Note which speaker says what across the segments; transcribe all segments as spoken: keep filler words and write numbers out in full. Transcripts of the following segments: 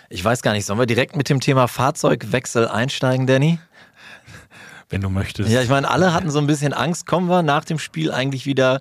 Speaker 1: Ich weiß gar nicht, sollen wir direkt mit dem Thema Fahrzeugwechsel einsteigen, Danny?
Speaker 2: Wenn du möchtest.
Speaker 1: Ja, ich meine, alle hatten so ein bisschen Angst, kommen wir nach dem Spiel eigentlich wieder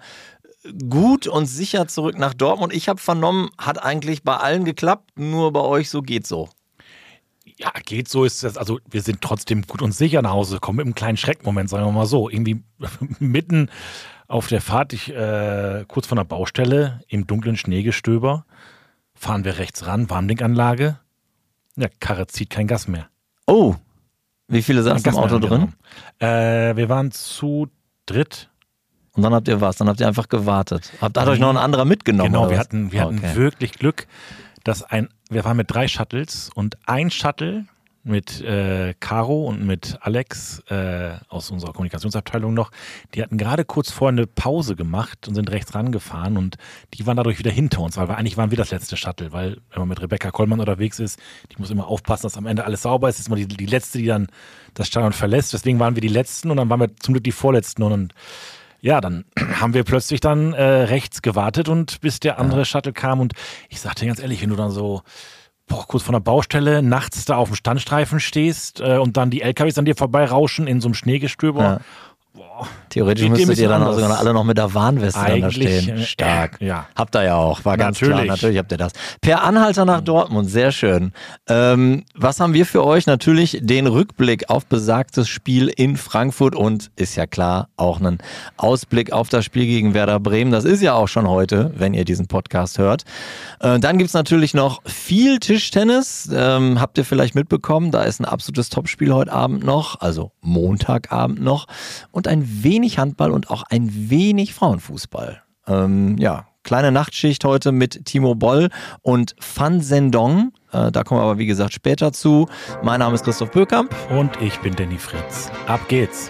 Speaker 1: gut und sicher zurück nach Dortmund. Ich habe vernommen, hat eigentlich bei allen geklappt, nur bei euch so geht so.
Speaker 2: Ja, geht so ist das. Also wir sind trotzdem gut und sicher nach Hause gekommen, mit einem kleinen Schreckmoment, sagen wir mal so. Irgendwie mitten auf der Fahrt, ich, äh, kurz von der Baustelle, im dunklen Schneegestöber, fahren wir rechts ran, Warmlinkanlage. Ja, Karre zieht kein Gas mehr.
Speaker 1: Oh, wie viele saßen im Auto drin?
Speaker 2: Äh, wir waren zu dritt.
Speaker 1: Und dann habt ihr was? Dann habt ihr einfach gewartet. Habt, hat euch noch ein anderer mitgenommen?
Speaker 2: Genau,
Speaker 1: oder
Speaker 2: wir
Speaker 1: was?
Speaker 2: hatten, wir
Speaker 1: Okay.
Speaker 2: hatten wirklich Glück, dass ein, wir waren mit drei Shuttles und ein Shuttle mit äh, Caro und mit Alex äh, aus unserer Kommunikationsabteilung noch, die hatten gerade kurz vorher eine Pause gemacht und sind rechts rangefahren und die waren dadurch wieder hinter uns, weil wir, eigentlich waren wir das letzte Shuttle, weil wenn man mit Rebecca Kollmann unterwegs ist, die muss immer aufpassen, dass am Ende alles sauber ist, ist immer die, die Letzte, die dann das Stadion verlässt, deswegen waren wir die Letzten und dann waren wir zum Glück die Vorletzten und, und ja, dann haben wir plötzlich dann äh, rechts gewartet und bis der andere ja. Shuttle kam und ich sagte ganz ehrlich, wenn du dann so boah, kurz von der Baustelle nachts da auf dem Standstreifen stehst äh, und dann die L K Ws an dir vorbeirauschen in so einem Schneegestöber.
Speaker 1: Ja.
Speaker 2: Boah,
Speaker 1: Theoretisch müsstet ihr dann auch sogar alle noch mit der Warnweste dann da stehen.
Speaker 2: Äh,
Speaker 1: Stark.
Speaker 2: Äh, ja.
Speaker 1: Habt ihr ja auch, war ganz
Speaker 2: natürlich.
Speaker 1: klar. Natürlich habt ihr das. Per Anhalter nach Dortmund, sehr schön. Ähm, was haben wir für euch? Natürlich den Rückblick auf besagtes Spiel in Frankfurt und ist ja klar auch einen Ausblick auf das Spiel gegen Werder Bremen. Das ist ja auch schon heute, wenn ihr diesen Podcast hört. Äh, dann gibt's natürlich noch viel Tischtennis. Ähm, habt ihr vielleicht mitbekommen, da ist ein absolutes Topspiel heute Abend noch, also Montagabend noch. Und ein wenig Handball und auch ein wenig Frauenfußball. Ähm, ja, kleine Nachtschicht heute mit Timo Boll und Fan Sendong. Äh, da kommen wir aber wie gesagt später zu. Mein Name ist Christoph Böckamp.
Speaker 2: Und ich bin Danny Fritz. Ab geht's.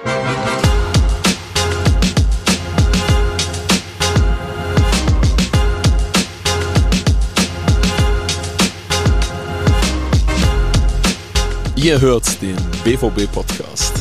Speaker 3: Ihr hört den B V B-Podcast.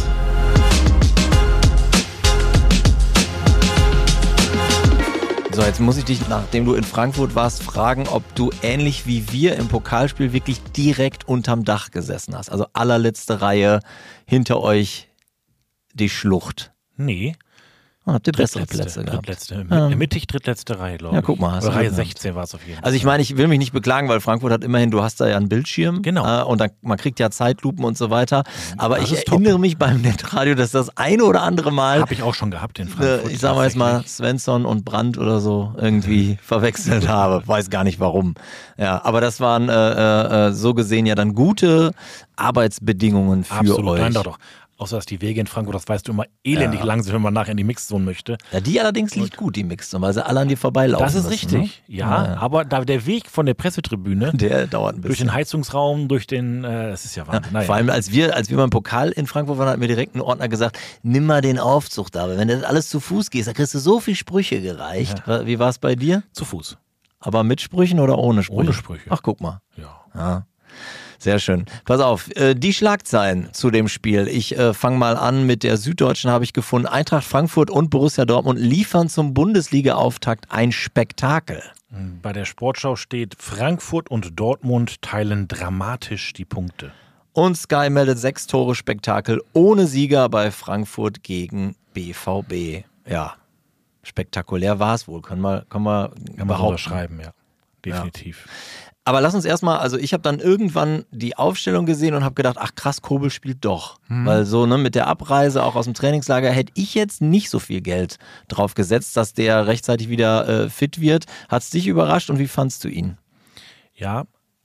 Speaker 1: So, jetzt muss ich dich, nachdem du in Frankfurt warst, fragen, ob du ähnlich wie wir im Pokalspiel wirklich direkt unterm Dach gesessen hast. Also allerletzte Reihe, hinter euch die Schlucht.
Speaker 2: Nee.
Speaker 1: Oh, habt ihr bessere Plätze gehabt?
Speaker 2: Drittletzte,
Speaker 1: Ja.
Speaker 2: mittig drittletzte Reihe, glaube ich.
Speaker 1: Ja, guck mal. Hast
Speaker 2: Oder
Speaker 1: du
Speaker 2: Reihe
Speaker 1: gehabt.
Speaker 2: sechzehn war es auf jeden Fall.
Speaker 1: Also ich meine, ich will mich nicht beklagen, weil Frankfurt hat immerhin, du hast da ja einen Bildschirm.
Speaker 2: Genau.
Speaker 1: Äh, und dann, man kriegt ja Zeitlupen und so weiter. Aber
Speaker 2: Das
Speaker 1: ich
Speaker 2: ist
Speaker 1: erinnere
Speaker 2: top.
Speaker 1: mich beim Netradio, dass das eine oder andere Mal,
Speaker 2: Habe ich auch schon gehabt in
Speaker 1: äh,
Speaker 2: Frankfurt.
Speaker 1: ich sag mal jetzt mal,
Speaker 2: tatsächlich.
Speaker 1: Svensson und Brandt oder so irgendwie verwechselt habe. Weiß gar nicht warum. Ja, aber das waren äh, äh, so gesehen ja dann gute Arbeitsbedingungen für
Speaker 2: Absolut,
Speaker 1: euch.
Speaker 2: nein, doch, doch. Außer dass die Wege in Frankfurt, das weißt du, immer elendig
Speaker 1: Ja.
Speaker 2: lang sind, wenn man nachher in die Mixzone möchte.
Speaker 1: Ja, die allerdings liegt gut, die Mixzone, weil sie alle an dir vorbeilaufen
Speaker 2: Das ist
Speaker 1: müssen,
Speaker 2: richtig,
Speaker 1: ne?
Speaker 2: ja,
Speaker 1: Ja.
Speaker 2: aber da der Weg von der Pressetribüne
Speaker 1: Der dauert ein
Speaker 2: durch
Speaker 1: bisschen.
Speaker 2: den Heizungsraum, durch den, äh, das ist ja Wahnsinn. Naja.
Speaker 1: Vor allem, als wir, als wir beim Pokal in Frankfurt waren, hat mir direkt ein Ordner gesagt, nimm mal den Aufzug da, weil wenn du das alles zu Fuß gehst, da kriegst du so viel Sprüche gereicht. Wie war es bei dir?
Speaker 2: Zu Fuß.
Speaker 1: Aber mit Sprüchen oder ohne Sprüche?
Speaker 2: Ohne Sprüche.
Speaker 1: Ach, guck mal.
Speaker 2: Ja.
Speaker 1: Ja. Sehr schön. Pass auf, äh, die Schlagzeilen zu dem Spiel. Ich äh, fange mal an mit der Süddeutschen, habe ich gefunden. Eintracht Frankfurt und Borussia Dortmund liefern zum Bundesliga-Auftakt ein Spektakel.
Speaker 2: Bei der Sportschau steht, Frankfurt und Dortmund teilen dramatisch die Punkte.
Speaker 1: Und Sky meldet sechs Tore Spektakel ohne Sieger bei Frankfurt gegen B V B. Ja, spektakulär war es wohl, können wir, können wir
Speaker 2: Kann man
Speaker 1: behaupten.
Speaker 2: unterschreiben, ja. Definitiv.
Speaker 1: Aber lass uns erstmal, also ich habe dann irgendwann die Aufstellung gesehen und habe gedacht, ach krass, Kobel spielt doch.
Speaker 2: Mhm.
Speaker 1: Weil so ne, mit der Abreise auch aus dem Trainingslager hätte ich jetzt nicht so viel Geld drauf gesetzt, dass der rechtzeitig wieder äh, fit wird. Hat es dich überrascht und wie fandst du ihn?
Speaker 2: Ja,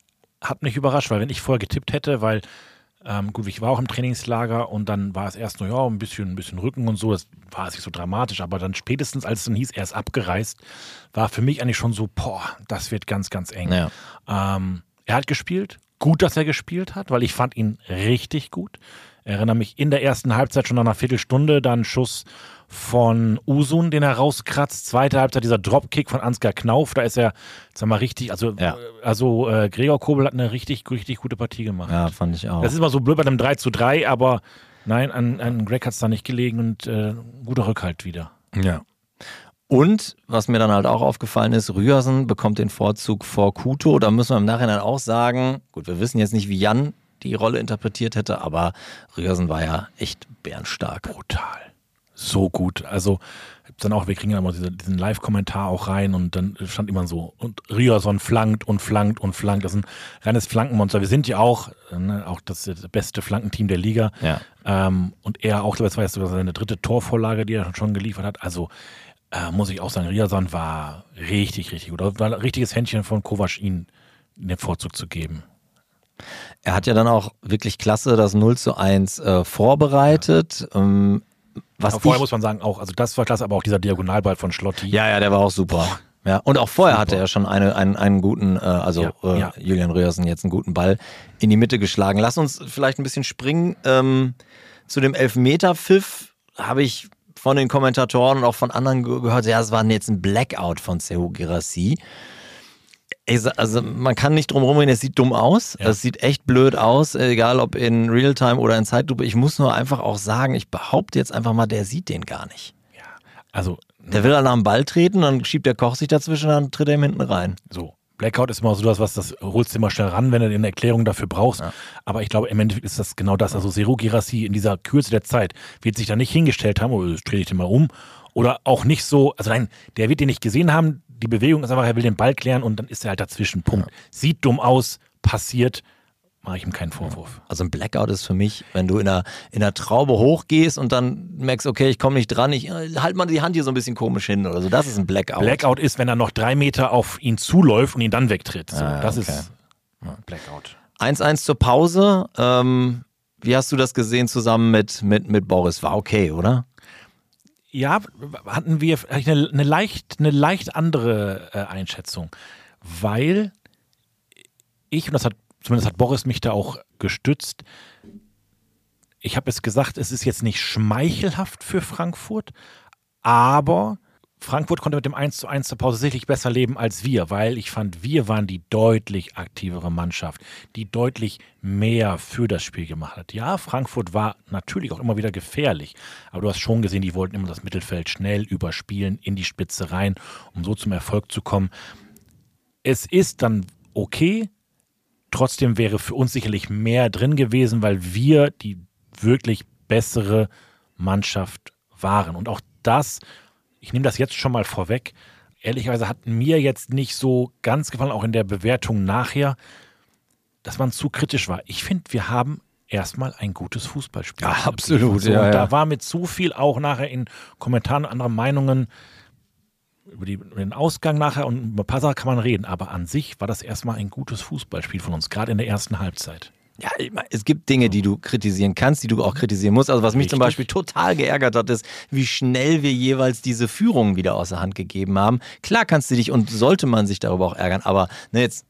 Speaker 2: hat mich überrascht, weil wenn ich vorher getippt hätte, weil ähm, gut, ich war auch im Trainingslager und dann war es erst nur, ja, ein bisschen, ein bisschen Rücken und so, das war es nicht so dramatisch, aber dann spätestens, als es dann hieß, er ist abgereist, war für mich eigentlich schon so, boah, das wird ganz, ganz eng.
Speaker 1: Ja.
Speaker 2: Ähm, er hat gespielt, gut, dass er gespielt hat, weil ich fand ihn richtig gut. Ich erinnere mich in der ersten Halbzeit schon nach einer Viertelstunde, dann Schuss von Usun, den er rauskratzt. Zweite Halbzeit dieser Dropkick von Ansgar Knauf, da ist er, sag mal, richtig, also,
Speaker 1: Ja.
Speaker 2: also äh, Gregor Kobel hat eine richtig, richtig gute Partie gemacht.
Speaker 1: Ja, fand ich auch.
Speaker 2: Das ist immer so blöd bei einem drei zu drei, aber nein, an, an Greg hat es da nicht gelegen und äh, guter Rückhalt wieder.
Speaker 1: Ja. Und was mir dann halt auch aufgefallen ist, Ryerson bekommt den Vorzug vor Kuto. Da müssen wir im Nachhinein auch sagen, gut, wir wissen jetzt nicht, wie Jan die Rolle interpretiert hätte, aber Ryerson war ja echt bärenstark.
Speaker 2: Brutal. So gut. Also dann auch, wir kriegen ja immer diese, diesen Live-Kommentar auch rein und dann stand immer so, und Ryerson flankt und flankt und flankt. Das ist ein reines Flankenmonster. Wir sind ja auch, ne, auch das, das beste Flankenteam der Liga.
Speaker 1: Ja.
Speaker 2: Ähm, und er auch, das war jetzt sogar seine dritte Torvorlage, die er schon geliefert hat. Also äh, muss ich auch sagen, Ryerson war richtig, richtig gut. War ein richtiges Händchen von Kovac, ihn den Vorzug zu geben.
Speaker 1: Er hat ja dann auch wirklich klasse das null zu eins äh, vorbereitet. Ja. Ähm, Was
Speaker 2: aber vorher
Speaker 1: ich,
Speaker 2: muss man sagen, auch, also das war klasse, aber auch dieser Diagonalball von Schlotti.
Speaker 1: Ja, ja, der war auch super. Ja, und auch vorher super. Hatte er schon eine, einen, einen guten, äh, also
Speaker 2: ja,
Speaker 1: äh,
Speaker 2: ja.
Speaker 1: Julian Ryerson jetzt einen guten Ball in die Mitte geschlagen. Lass uns vielleicht ein bisschen springen. Ähm, zu dem Elfmeter-Pfiff habe ich von den Kommentatoren und auch von anderen gehört, ja, es war jetzt ein Blackout von Serhou Guirassy. Also man kann nicht drum rumreden, es sieht dumm aus, es ja. sieht echt blöd aus, egal ob in Realtime oder in Zeitlupe. Ich muss nur einfach auch sagen, ich behaupte jetzt einfach mal, der sieht den gar nicht.
Speaker 2: Ja, also
Speaker 1: der will dann nach dem Ball treten, dann schiebt der Koch sich dazwischen, dann tritt er ihm hinten rein.
Speaker 2: So, Blackout ist immer so das, was das holst du immer schnell ran, wenn du eine Erklärung dafür brauchst. Ja. Aber ich glaube, im Endeffekt ist das genau das. Also Serhou Guirassy in dieser Kürze der Zeit wird sich da nicht hingestellt haben, oder drehe ich den mal um. Oder auch nicht so, also nein, der wird den nicht gesehen haben. Die Bewegung ist einfach, er will den Ball klären und dann ist er halt dazwischen. Punkt. Ja. Sieht dumm aus, passiert, mache ich ihm keinen Vorwurf.
Speaker 1: Also ein Blackout ist für mich, wenn du in einer, in einer Traube hochgehst und dann merkst, okay, ich komme nicht dran, ich halt mal die Hand hier so ein bisschen komisch hin oder so. Das ist ein Blackout.
Speaker 2: Blackout ist, wenn er noch drei Meter auf ihn zuläuft und ihn dann wegtritt. So,
Speaker 1: ah,
Speaker 2: das
Speaker 1: okay.
Speaker 2: ist Blackout.
Speaker 1: eins eins zur Pause. Ähm, wie hast du das gesehen zusammen mit, mit, mit Boris? War okay, oder?
Speaker 2: Ja, hatten wir eine, eine, leicht, eine leicht andere äh, Einschätzung, weil ich, und das hat, zumindest hat Boris mich da auch gestützt, ich habe es gesagt, es ist jetzt nicht schmeichelhaft für Frankfurt, aber Frankfurt konnte mit dem eins zu eins zur Pause sicherlich besser leben als wir, weil ich fand, wir waren die deutlich aktivere Mannschaft, die deutlich mehr für das Spiel gemacht hat. Ja, Frankfurt war natürlich auch immer wieder gefährlich, aber du hast schon gesehen, die wollten immer das Mittelfeld schnell überspielen, in die Spitze rein, um so zum Erfolg zu kommen. Es ist dann okay, trotzdem wäre für uns sicherlich mehr drin gewesen, weil wir die wirklich bessere Mannschaft waren. Und auch das, ich nehme das jetzt schon mal vorweg, ehrlicherweise hat mir jetzt nicht so ganz gefallen, auch in der Bewertung nachher, dass man zu kritisch war. Ich finde, wir haben erstmal ein gutes Fußballspiel.
Speaker 1: Ja, absolut.
Speaker 2: So,
Speaker 1: ja,
Speaker 2: und
Speaker 1: ja.
Speaker 2: da war mit zu viel auch nachher in Kommentaren anderer Meinungen über, die, über den Ausgang nachher und über ein paar Sachen kann man reden, aber an sich war das erstmal ein gutes Fußballspiel von uns, gerade in der ersten Halbzeit.
Speaker 1: Ja, ich meine, es gibt Dinge, die du kritisieren kannst, die du auch kritisieren musst. Also was mich
Speaker 2: Richtig.
Speaker 1: zum Beispiel total geärgert hat, ist, wie schnell wir jeweils diese Führung wieder aus der Hand gegeben haben. Klar kannst du dich und sollte man sich darüber auch ärgern, aber ne, jetzt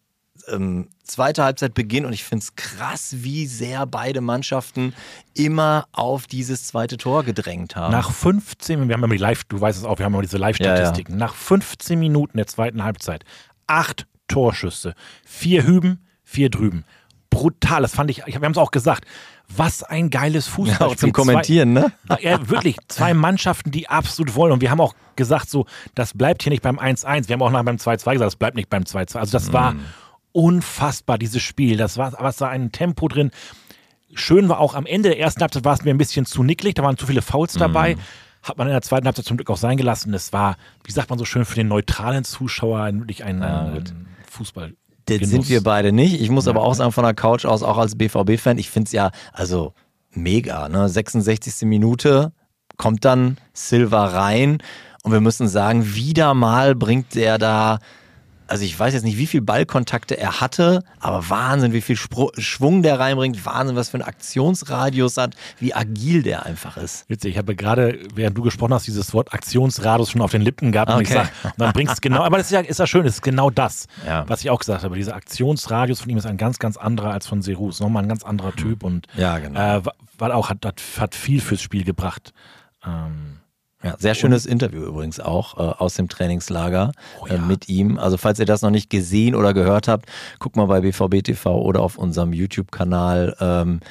Speaker 1: ähm, zweite Halbzeit Beginn und ich finde es krass, wie sehr beide Mannschaften immer auf dieses zweite Tor gedrängt haben.
Speaker 2: Nach fünfzehn, wir haben immer die Live, du weißt es auch, wir haben immer diese Live-Statistiken. Ja, ja. Nach fünfzehn Minuten der zweiten Halbzeit, acht Torschüsse, vier hüben, vier drüben. Brutal, das fand ich, wir haben es auch gesagt, was ein geiles Fußballspiel.
Speaker 1: Ja, auch zum Kommentieren,
Speaker 2: zwei,
Speaker 1: ne?
Speaker 2: Ja, wirklich, zwei Mannschaften, die absolut wollen und wir haben auch gesagt so, das bleibt hier nicht beim eins eins, wir haben auch nachher beim zwei zwei gesagt, das bleibt nicht beim zwei zwei, also das mm. war unfassbar, dieses Spiel, das war, aber es war ein Tempo drin, schön war auch am Ende der ersten Halbzeit war es mir ein bisschen zu nicklig, da waren zu viele Fouls dabei, mm. hat man in der zweiten Halbzeit zum Glück auch sein gelassen, es war, wie sagt man so schön, für den neutralen Zuschauer wirklich ein,
Speaker 1: ja,
Speaker 2: ein Fußball.
Speaker 1: Das
Speaker 2: Genuss.
Speaker 1: Sind wir beide nicht. Ich muss
Speaker 2: ja,
Speaker 1: aber auch sagen, von der Couch aus, auch als B V B-Fan, ich finde es ja, also mega, ne? sechsundsechzigste Minute kommt dann Silva rein und wir müssen sagen, wieder mal bringt der da, also ich weiß jetzt nicht, wie viel Ballkontakte er hatte, aber Wahnsinn, wie viel Spr- Schwung der reinbringt, Wahnsinn, was für einen Aktionsradius hat, wie agil der einfach ist.
Speaker 2: Witzig, ich habe gerade, während du gesprochen hast, dieses Wort Aktionsradius schon auf den Lippen gehabt und
Speaker 1: okay.
Speaker 2: ich sage, dann bringst es genau, aber das ist ja, ist ja schön, das ist genau das,
Speaker 1: ja.
Speaker 2: was ich auch gesagt habe. Dieser Aktionsradius von ihm ist ein ganz, ganz anderer als von Serhou, ist nochmal ein ganz anderer Typ und
Speaker 1: ja, genau.
Speaker 2: äh, weil auch hat, hat, hat viel fürs Spiel gebracht. Ähm,
Speaker 1: Ja, sehr schönes und, Interview übrigens auch äh, aus dem Trainingslager
Speaker 2: oh ja.
Speaker 1: äh, mit ihm. Also falls ihr das noch nicht gesehen oder gehört habt, guckt mal bei B V B T V oder auf unserem YouTube-Kanal. Ähm,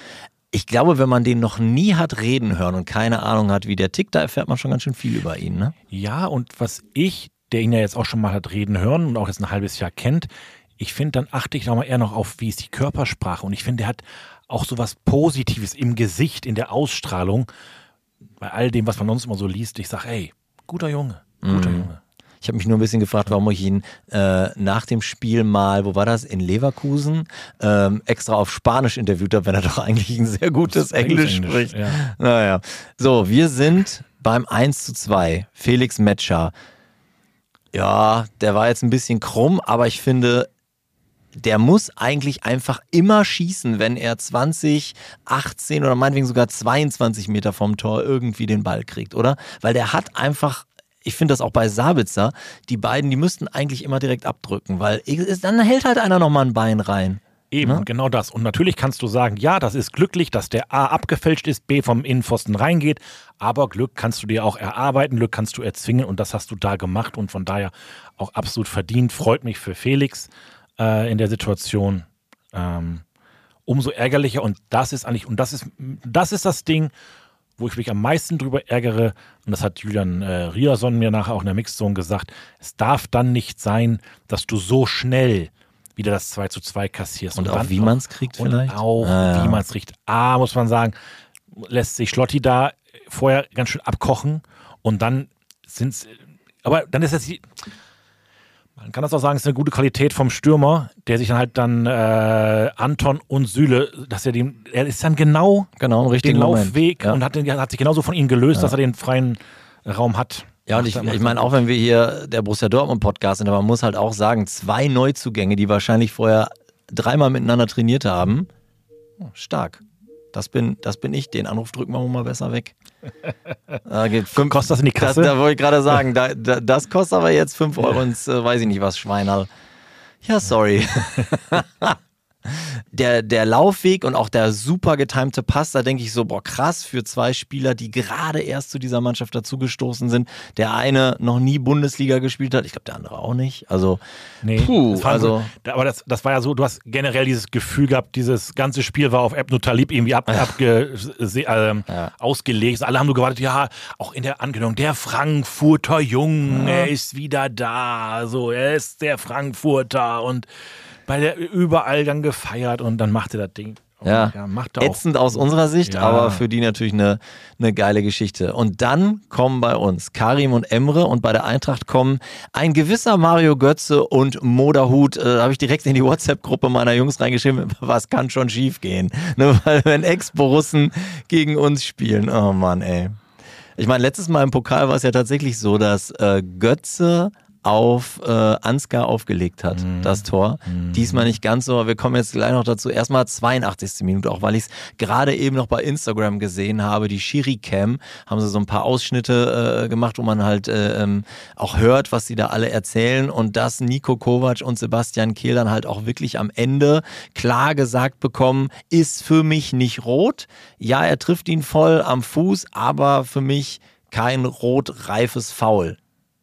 Speaker 1: ich glaube, wenn man den noch nie hat reden hören und keine Ahnung hat, wie der tickt, da erfährt man schon ganz schön viel über ihn, ne?
Speaker 2: Ja, und was ich, der ihn ja jetzt auch schon mal hat reden hören und auch jetzt ein halbes Jahr kennt, ich finde, dann achte ich auch mal eher noch auf, wie ist die Körpersprache. Und ich finde, der hat auch so was Positives im Gesicht, in der Ausstrahlung. Bei all dem, was man sonst immer so liest, ich sage, ey, guter Junge, guter mhm. Junge.
Speaker 1: Ich habe mich nur ein bisschen gefragt, warum ich ihn äh, nach dem Spiel mal, wo war das, in Leverkusen, ähm, extra auf Spanisch interviewt habe, wenn er doch eigentlich ein sehr gutes Englisch, Englisch spricht. Ja. Naja. So, wir sind beim eins zu zwei. Felix Metscher. Ja, der war jetzt ein bisschen krumm, aber ich finde, der muss eigentlich einfach immer schießen, wenn er zwanzig, achtzehn oder meinetwegen sogar zweiundzwanzig Meter vom Tor irgendwie den Ball kriegt, oder? Weil der hat einfach, ich finde das auch bei Sabitzer, die beiden, die müssten eigentlich immer direkt abdrücken, weil dann hält halt einer nochmal ein Bein rein.
Speaker 2: Eben,
Speaker 1: ne?
Speaker 2: Genau das. Und natürlich kannst du sagen, ja, das ist glücklich, dass der A abgefälscht ist, B vom Innenpfosten reingeht, aber Glück kannst du dir auch erarbeiten, Glück kannst du erzwingen und das hast du da gemacht und von daher auch absolut verdient. Freut mich für Felix äh, in der Situation. Ähm, umso ärgerlicher und das ist eigentlich, und das ist, das ist das Ding, wo ich mich am meisten drüber ärgere, und das hat Julian äh, Riason mir nachher auch in der Mixzone gesagt, es darf dann nicht sein, dass du so schnell wieder das zwei zu zwei kassierst.
Speaker 1: Und, und auch wie man es kriegt
Speaker 2: und
Speaker 1: vielleicht?
Speaker 2: auch
Speaker 1: ah, ja.
Speaker 2: wie man es kriegt. A, muss man sagen, lässt sich Schlotti da vorher ganz schön abkochen und dann sind es, aber dann ist es, man kann das auch sagen, es ist eine gute Qualität vom Stürmer, der sich dann halt dann äh, Anton und Süle, dass er den, er ist dann genau,
Speaker 1: genau im richtigen
Speaker 2: den Laufweg
Speaker 1: ja.
Speaker 2: und hat, den, hat sich genauso von ihnen gelöst, ja. dass er den freien Raum hat.
Speaker 1: Ja, und ich, ich meine, auch wenn wir hier der Borussia Dortmund Podcast sind, aber man muss halt auch sagen, zwei Neuzugänge, die wahrscheinlich vorher dreimal miteinander trainiert haben, oh, stark. Das bin, das bin ich. Den Anruf drücken wir mal besser weg. Da geht fünf,
Speaker 2: kostet das in die Kasse?
Speaker 1: Das, da wollte ich gerade sagen, da, da, das kostet aber jetzt fünf Euro ins, äh, weiß ich nicht was, Schweinerl. Ja, sorry. Der, der Laufweg und auch der super getimte Pass, da denke ich so, boah, krass für zwei Spieler, die gerade erst zu dieser Mannschaft dazugestoßen sind. Der eine noch nie Bundesliga gespielt hat, ich glaube der andere auch nicht. Also,
Speaker 2: nee,
Speaker 1: puh, also.
Speaker 2: So, aber das, das war ja so, du hast generell dieses Gefühl gehabt, dieses ganze Spiel war auf Ebnu Talib irgendwie ab, abge, ähm, ja. ausgelegt. Alle haben nur gewartet, ja, auch in der Ankündigung, der Frankfurter Jung, ja. er ist wieder da, so, er ist der Frankfurter und bei der überall dann gefeiert und dann macht er das Ding. Oh,
Speaker 1: ja,
Speaker 2: ja macht
Speaker 1: ätzend aus unserer Sicht,
Speaker 2: ja.
Speaker 1: aber für die natürlich eine, eine geile Geschichte. Und dann kommen bei uns Karim und Emre und bei der Eintracht kommen ein gewisser Mario Götze und Moderhut. Äh, da habe ich direkt in die WhatsApp-Gruppe meiner Jungs reingeschrieben, was kann schon schief gehen? Ne, weil wenn Ex-Borussen gegen uns spielen, oh Mann, ey. Ich meine, letztes Mal im Pokal war es ja tatsächlich so, dass äh, Götze auf äh, Ansgar aufgelegt hat, mm. das Tor. Mm. Diesmal nicht ganz so, aber wir kommen jetzt gleich noch dazu. Erstmal zweiundachtzigste Minute, auch weil ich es gerade eben noch bei Instagram gesehen habe, die Schiri-Cam, haben sie so ein paar Ausschnitte äh, gemacht, wo man halt äh, ähm, auch hört, was sie da alle erzählen und dass Nico Kovac und Sebastian Kehl dann halt auch wirklich am Ende klar gesagt bekommen, ist für mich nicht rot. Ja, er trifft ihn voll am Fuß, aber für mich kein rotreifes Foul.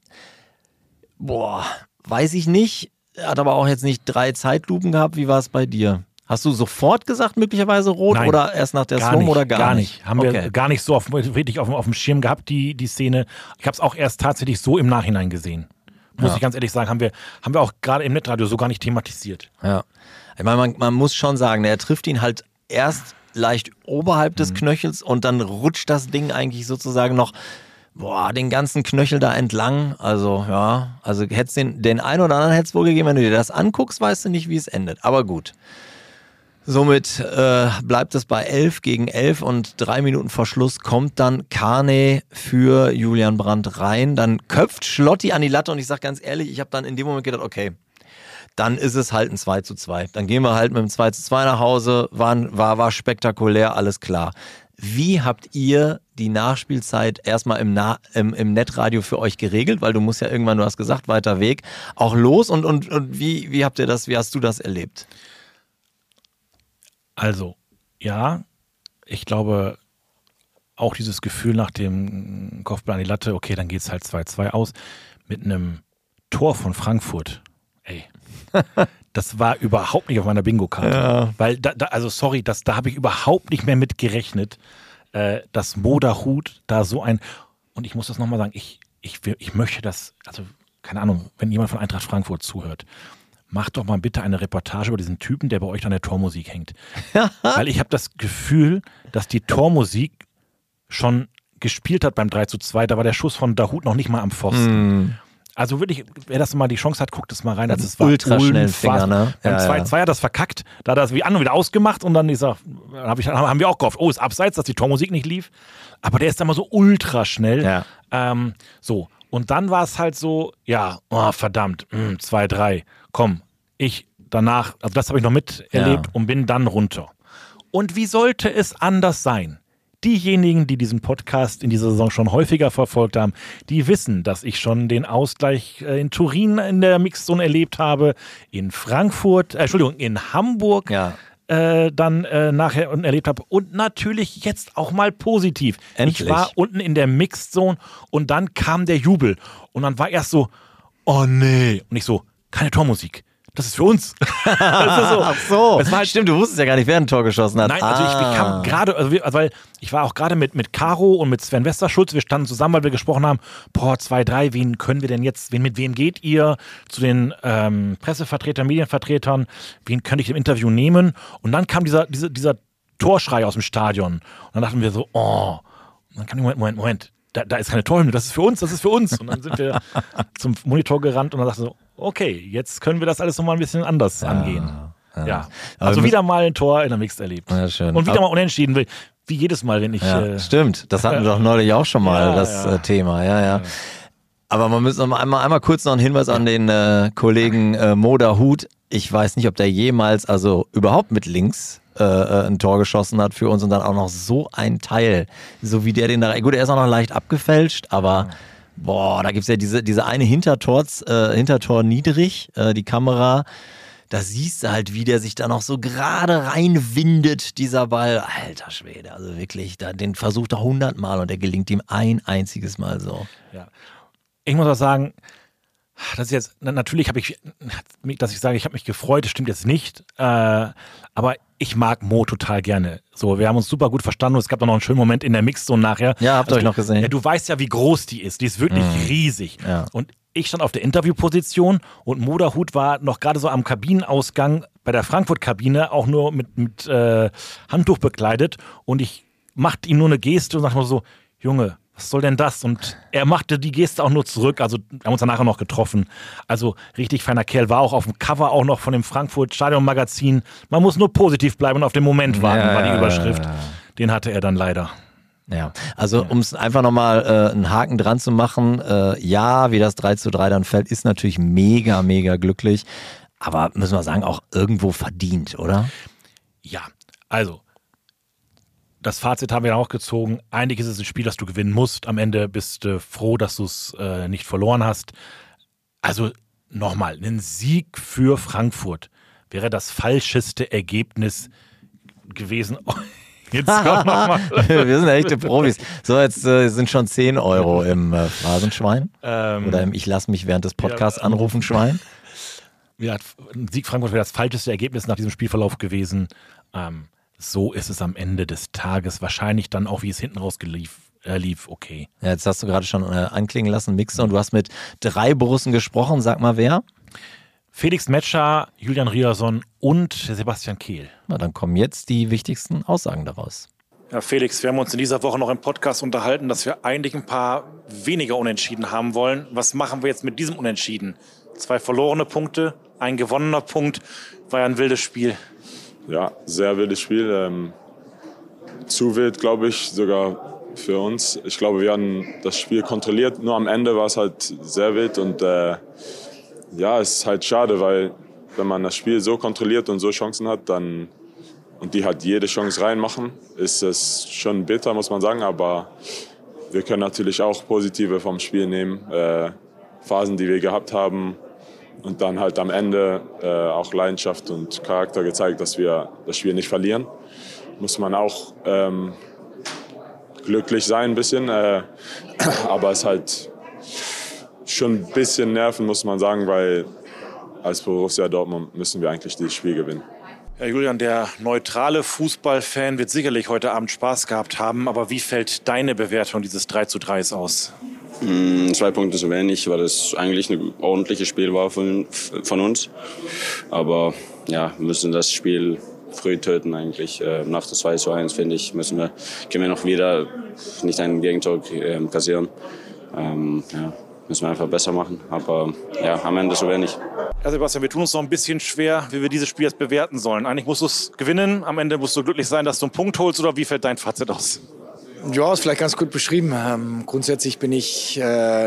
Speaker 1: Boah, weiß ich nicht. Er hat aber auch jetzt nicht drei Zeitlupen gehabt. Wie war es bei dir? Hast du sofort gesagt, möglicherweise rot?
Speaker 2: Nein,
Speaker 1: oder erst nach der
Speaker 2: gar
Speaker 1: Slom
Speaker 2: nicht,
Speaker 1: oder gar,
Speaker 2: gar
Speaker 1: nicht?
Speaker 2: nicht. Haben okay. wir gar nicht so auf, richtig auf, auf dem Schirm gehabt, die, die Szene. Ich habe es auch erst tatsächlich so im Nachhinein gesehen. Muss ja. ich ganz ehrlich sagen, haben wir, haben wir auch gerade im Netradio so gar nicht thematisiert.
Speaker 1: Ja. Ich meine, man, man muss schon sagen, er trifft ihn halt erst leicht oberhalb des mhm. Knöchels und dann rutscht das Ding eigentlich sozusagen noch boah, den ganzen Knöchel da entlang. Also, ja, also hätt's den, den einen oder anderen hätte es wohl gegeben, wenn du dir das anguckst, weißt du nicht, wie es endet. Aber gut. Somit äh, bleibt es bei elf gegen elf und drei Minuten vor Schluss kommt dann Kane für Julian Brandt rein. Dann köpft Schlotti an die Latte und ich sag ganz ehrlich, ich habe dann in dem Moment gedacht, okay, dann ist es halt ein zwei zu zwei. Dann gehen wir halt mit dem zwei zu zwei nach Hause, war, war, war spektakulär, alles klar. Wie habt ihr die Nachspielzeit erstmal im, Na- im, im Netradio für euch geregelt? Weil du musst ja irgendwann, du hast gesagt, weiter Weg, auch los und, und, und wie, wie habt ihr das, wie hast du das erlebt?
Speaker 2: Also, ja, ich glaube, auch dieses Gefühl nach dem Kopfball an die Latte, okay, dann geht es halt zwei zwei aus, mit einem Tor von Frankfurt. Ey, Das war überhaupt nicht auf meiner Bingo-Karte.
Speaker 1: Ja.
Speaker 2: Weil, da, da, also sorry, das, da habe ich überhaupt nicht mehr mit gerechnet, äh, dass Moderhut da so ein, und ich muss das nochmal sagen, ich, ich, ich möchte das, also keine Ahnung, wenn jemand von Eintracht Frankfurt zuhört, macht doch mal bitte eine Reportage über diesen Typen, der bei euch an der Tormusik hängt. Weil ich habe das Gefühl, dass die Tormusik schon gespielt hat beim drei zu zwei, da war der Schuss von Dahut noch nicht mal am Pfosten. Mm. Also wirklich, wer das mal die Chance hat, guckt es mal rein. Das ist
Speaker 1: ultra schnell Finger, ne?
Speaker 2: Beim
Speaker 1: ja,
Speaker 2: zwei zu zwei
Speaker 1: ja.
Speaker 2: hat das verkackt, da hat er das wie an und wieder ausgemacht und dann dieser, hab ich, haben wir auch gehofft, oh, ist abseits, dass die Tormusik nicht lief. Aber der ist dann mal so ultra schnell.
Speaker 1: Ja.
Speaker 2: Ähm, so, und dann war es halt so, ja, oh, verdammt, zwei drei, komm, ich danach, also das habe ich noch miterlebt ja. und bin dann runter. Und wie sollte es anders sein? Diejenigen, die diesen Podcast in dieser Saison schon häufiger verfolgt haben, die wissen, dass ich schon den Ausgleich in Turin in der Mixzone erlebt habe, in Frankfurt, äh, Entschuldigung, in Hamburg
Speaker 1: ja.
Speaker 2: äh, dann äh, nachher erlebt habe und natürlich jetzt auch mal positiv.
Speaker 1: Endlich.
Speaker 2: Ich war unten in der Mixzone und dann kam der Jubel und dann war erst so, oh nee, und ich so, keine Tormusik. Das ist für uns. Das ist so.
Speaker 1: Ach so.
Speaker 2: Es war halt,
Speaker 1: stimmt, du wusstest ja gar nicht, wer ein Tor geschossen hat.
Speaker 2: Nein, also
Speaker 1: ah.
Speaker 2: ich, ich kam gerade, also, wir, also weil ich war auch gerade mit, mit Caro und mit Sven Westerschulz, wir standen zusammen, weil wir gesprochen haben, boah, zwei drei, wen können wir denn jetzt, wen, mit wem geht ihr zu den ähm, Pressevertretern, Medienvertretern, wen könnte ich im Interview nehmen? Und dann kam dieser, dieser, dieser Torschrei aus dem Stadion. Und dann dachten wir so, oh, und dann kam Moment, Moment, Moment, da, da ist keine Torhymne, das ist für uns, das ist für uns. Und dann sind wir zum Monitor gerannt und dann dachten wir so, okay, jetzt können wir das alles nochmal ein bisschen anders ja, angehen. Ja. ja. Also wieder mal ein Tor in der Mixed erlebt.
Speaker 1: Ja, schön.
Speaker 2: Und wieder
Speaker 1: Aber,
Speaker 2: mal unentschieden will. Wie jedes Mal, wenn ich.
Speaker 1: Ja,
Speaker 2: äh,
Speaker 1: stimmt, das hatten wir doch neulich auch schon mal,
Speaker 2: ja,
Speaker 1: das
Speaker 2: ja.
Speaker 1: Äh, Thema. Ja, ja. Aber man muss noch mal einmal, einmal kurz noch einen Hinweis an den äh, Kollegen äh, Moderhut. Ich weiß nicht, ob der jemals, also überhaupt mit links äh, ein Tor geschossen hat für uns und dann auch noch so ein Teil, so wie der den da. Gut, er ist auch noch leicht abgefälscht, aber. Boah, da gibt's ja diese, diese eine Hintertors, äh, Hintertor niedrig, äh, die Kamera, da siehst du halt, wie der sich da noch so gerade reinwindet, dieser Ball. Alter Schwede, also wirklich, da, den versucht er hundertmal und der gelingt ihm ein einziges Mal so.
Speaker 2: Ja. Ich muss auch sagen, das ist jetzt, natürlich habe ich, dass ich sage, ich habe mich gefreut, das stimmt jetzt nicht, äh, aber ich mag Mo total gerne. So, wir haben uns super gut verstanden und es gab auch noch einen schönen Moment in der Mixzone nachher.
Speaker 1: Ja, habt ihr
Speaker 2: also,
Speaker 1: euch noch gesehen.
Speaker 2: Ja, du weißt ja, wie groß die ist. Die ist wirklich mhm. riesig.
Speaker 1: Ja.
Speaker 2: Und ich stand auf der Interviewposition und Moderhut war noch gerade so am Kabinenausgang bei der Frankfurt-Kabine, auch nur mit, mit äh, Handtuch bekleidet und ich machte ihm nur eine Geste und sagte mal so, Junge, was soll denn das? Und er machte die Geste auch nur zurück, also wir haben uns dann nachher noch getroffen. Also richtig feiner Kerl, war auch auf dem Cover auch noch von dem Frankfurt Stadion Magazin. Man muss nur positiv bleiben und auf den Moment warten,
Speaker 1: ja,
Speaker 2: war die Überschrift.
Speaker 1: Ja, ja.
Speaker 2: Den hatte er dann leider.
Speaker 1: Ja, also um es einfach nochmal äh, einen Haken dran zu machen, äh, ja, wie das drei zu drei dann fällt, ist natürlich mega, mega glücklich, aber müssen wir sagen, auch irgendwo verdient, oder?
Speaker 2: Ja, also das Fazit haben wir dann auch gezogen. Eigentlich ist es ein Spiel, das du gewinnen musst. Am Ende bist du froh, dass du es äh, nicht verloren hast. Also nochmal, ein Sieg für Frankfurt wäre das falscheste Ergebnis gewesen. Oh, jetzt kommt noch mal.
Speaker 1: Wir sind echte Profis. So, jetzt äh, sind schon zehn Euro im äh, Phrasenschwein. Ähm, Oder im Ich lass mich während des Podcasts ja, anrufen Schwein.
Speaker 2: Ja, ein Sieg Frankfurt wäre das falscheste Ergebnis nach diesem Spielverlauf gewesen. Ähm, So ist es am Ende des Tages wahrscheinlich dann auch, wie es hinten raus gelief, äh, lief, okay.
Speaker 1: Ja, jetzt hast du gerade schon äh, anklingen lassen, Mixer, und du hast mit drei Borussen gesprochen. Sag mal, wer?
Speaker 2: Felix Metscher, Julian Riasson und Sebastian Kehl.
Speaker 1: Na, dann kommen jetzt die wichtigsten Aussagen daraus.
Speaker 4: Ja, Felix, wir haben uns in dieser Woche noch im Podcast unterhalten, dass wir eigentlich ein paar weniger Unentschieden haben wollen. Was machen wir jetzt mit diesem Unentschieden? Zwei verlorene Punkte, ein gewonnener Punkt. War ja ein wildes Spiel.
Speaker 5: Ja, sehr wildes Spiel. Ähm, zu wild, glaube ich, sogar für uns. Ich glaube, wir haben das Spiel kontrolliert. Nur am Ende war es halt sehr wild. Und äh, ja, es ist halt schade, weil wenn man das Spiel so kontrolliert und so Chancen hat, dann und die halt jede Chance reinmachen, ist es schon bitter, muss man sagen. Aber wir können natürlich auch Positive vom Spiel nehmen. Äh, Phasen, die wir gehabt haben. Und dann halt am Ende äh, auch Leidenschaft und Charakter gezeigt, dass wir das Spiel nicht verlieren. Muss man auch ähm, glücklich sein ein bisschen. Äh, aber es ist halt schon ein bisschen nerven, muss man sagen, weil als Borussia Dortmund müssen wir eigentlich dieses Spiel gewinnen.
Speaker 4: Herr Julian, der neutrale Fußballfan wird sicherlich heute Abend Spaß gehabt haben, aber wie fällt deine Bewertung dieses drei zu drei aus?
Speaker 6: Mm, zwei Punkte zu wenig, weil es eigentlich ein ordentliches Spiel war von, von uns. Aber ja, wir müssen das Spiel früh töten eigentlich. Nach der zwei zu eins, finde ich, müssen wir, können wir noch wieder nicht ein Gegentor äh, kassieren. Ähm, ja, müssen wir einfach besser machen, aber ja, am Ende so wenig.
Speaker 4: Ja, Sebastian, wir tun uns noch ein bisschen schwer, wie wir dieses Spiel jetzt bewerten sollen. Eigentlich musst du es gewinnen, am Ende musst du glücklich sein, dass du einen Punkt holst, oder wie fällt dein Fazit aus?
Speaker 7: Ja, ist vielleicht ganz gut beschrieben. Ähm, grundsätzlich bin ich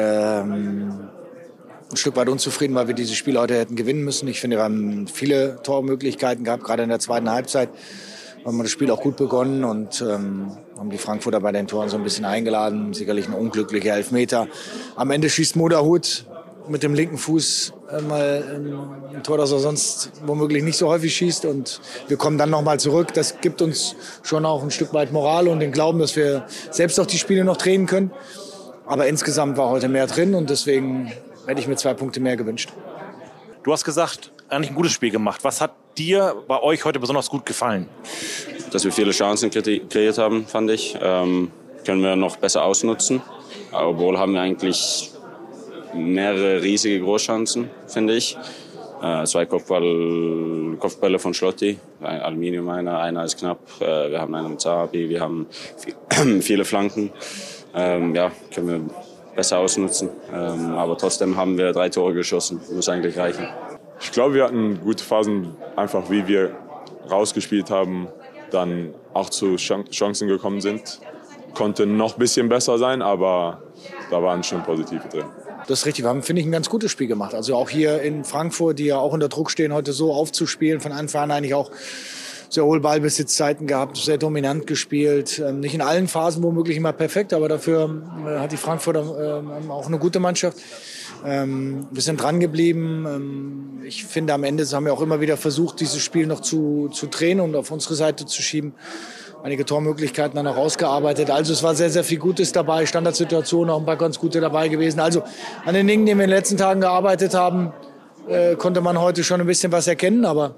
Speaker 7: ähm, ein Stück weit unzufrieden, weil wir dieses Spiel heute hätten gewinnen müssen. Ich finde, wir haben viele Tormöglichkeiten gehabt, gerade in der zweiten Halbzeit. Haben wir das Spiel auch gut begonnen und ähm, haben die Frankfurter bei den Toren so ein bisschen eingeladen. Sicherlich ein unglücklicher Elfmeter. Am Ende schießt Moderhut mit dem linken Fuß äh, mal ein, ein Tor, das er sonst womöglich nicht so häufig schießt. Und wir kommen dann nochmal zurück. Das gibt uns schon auch ein Stück weit Moral und den Glauben, dass wir selbst auch die Spiele noch drehen können. Aber insgesamt war heute mehr drin und deswegen hätte ich mir zwei Punkte mehr gewünscht.
Speaker 4: Du hast gesagt, eigentlich ein gutes Spiel gemacht. Was hat dir bei euch heute besonders gut gefallen?
Speaker 6: Dass wir viele Chancen kreiert haben, fand ich. Ähm, können wir noch besser ausnutzen. Obwohl haben wir eigentlich mehrere riesige Großchancen, finde ich. Äh, zwei Kopfball, Kopfbälle von Schlotti, ein Aluminium einer, einer ist knapp. Äh, wir haben einen mit Zahavi, wir haben viel, viele Flanken. Ähm, ja, können wir besser ausnutzen. Ähm, aber trotzdem haben wir drei Tore geschossen. Muss eigentlich reichen.
Speaker 5: Ich glaube, wir hatten gute Phasen, einfach wie wir rausgespielt haben, dann auch zu Chancen gekommen sind. Konnte noch ein bisschen besser sein, aber da waren schon positive drin.
Speaker 7: Das ist richtig. Wir haben, finde ich, ein ganz gutes Spiel gemacht. Also auch hier in Frankfurt, die ja auch unter Druck stehen, heute so aufzuspielen. Von Anfang an eigentlich auch sehr hohe Ballbesitzzeiten gehabt, sehr dominant gespielt. Ähm, nicht in allen Phasen womöglich immer perfekt, aber dafür äh, hat die Frankfurter äh, auch eine gute Mannschaft. Ähm, wir sind dran geblieben. Ähm, ich finde, am Ende haben wir auch immer wieder versucht, dieses Spiel noch zu, zu drehen und auf unsere Seite zu schieben. Einige Tormöglichkeiten dann auch ausgearbeitet. Also es war sehr, sehr viel Gutes dabei. Standardsituationen auch ein paar ganz gute dabei gewesen. Also an den Dingen, die wir in den letzten Tagen gearbeitet haben, äh, konnte man heute schon ein bisschen was erkennen. Aber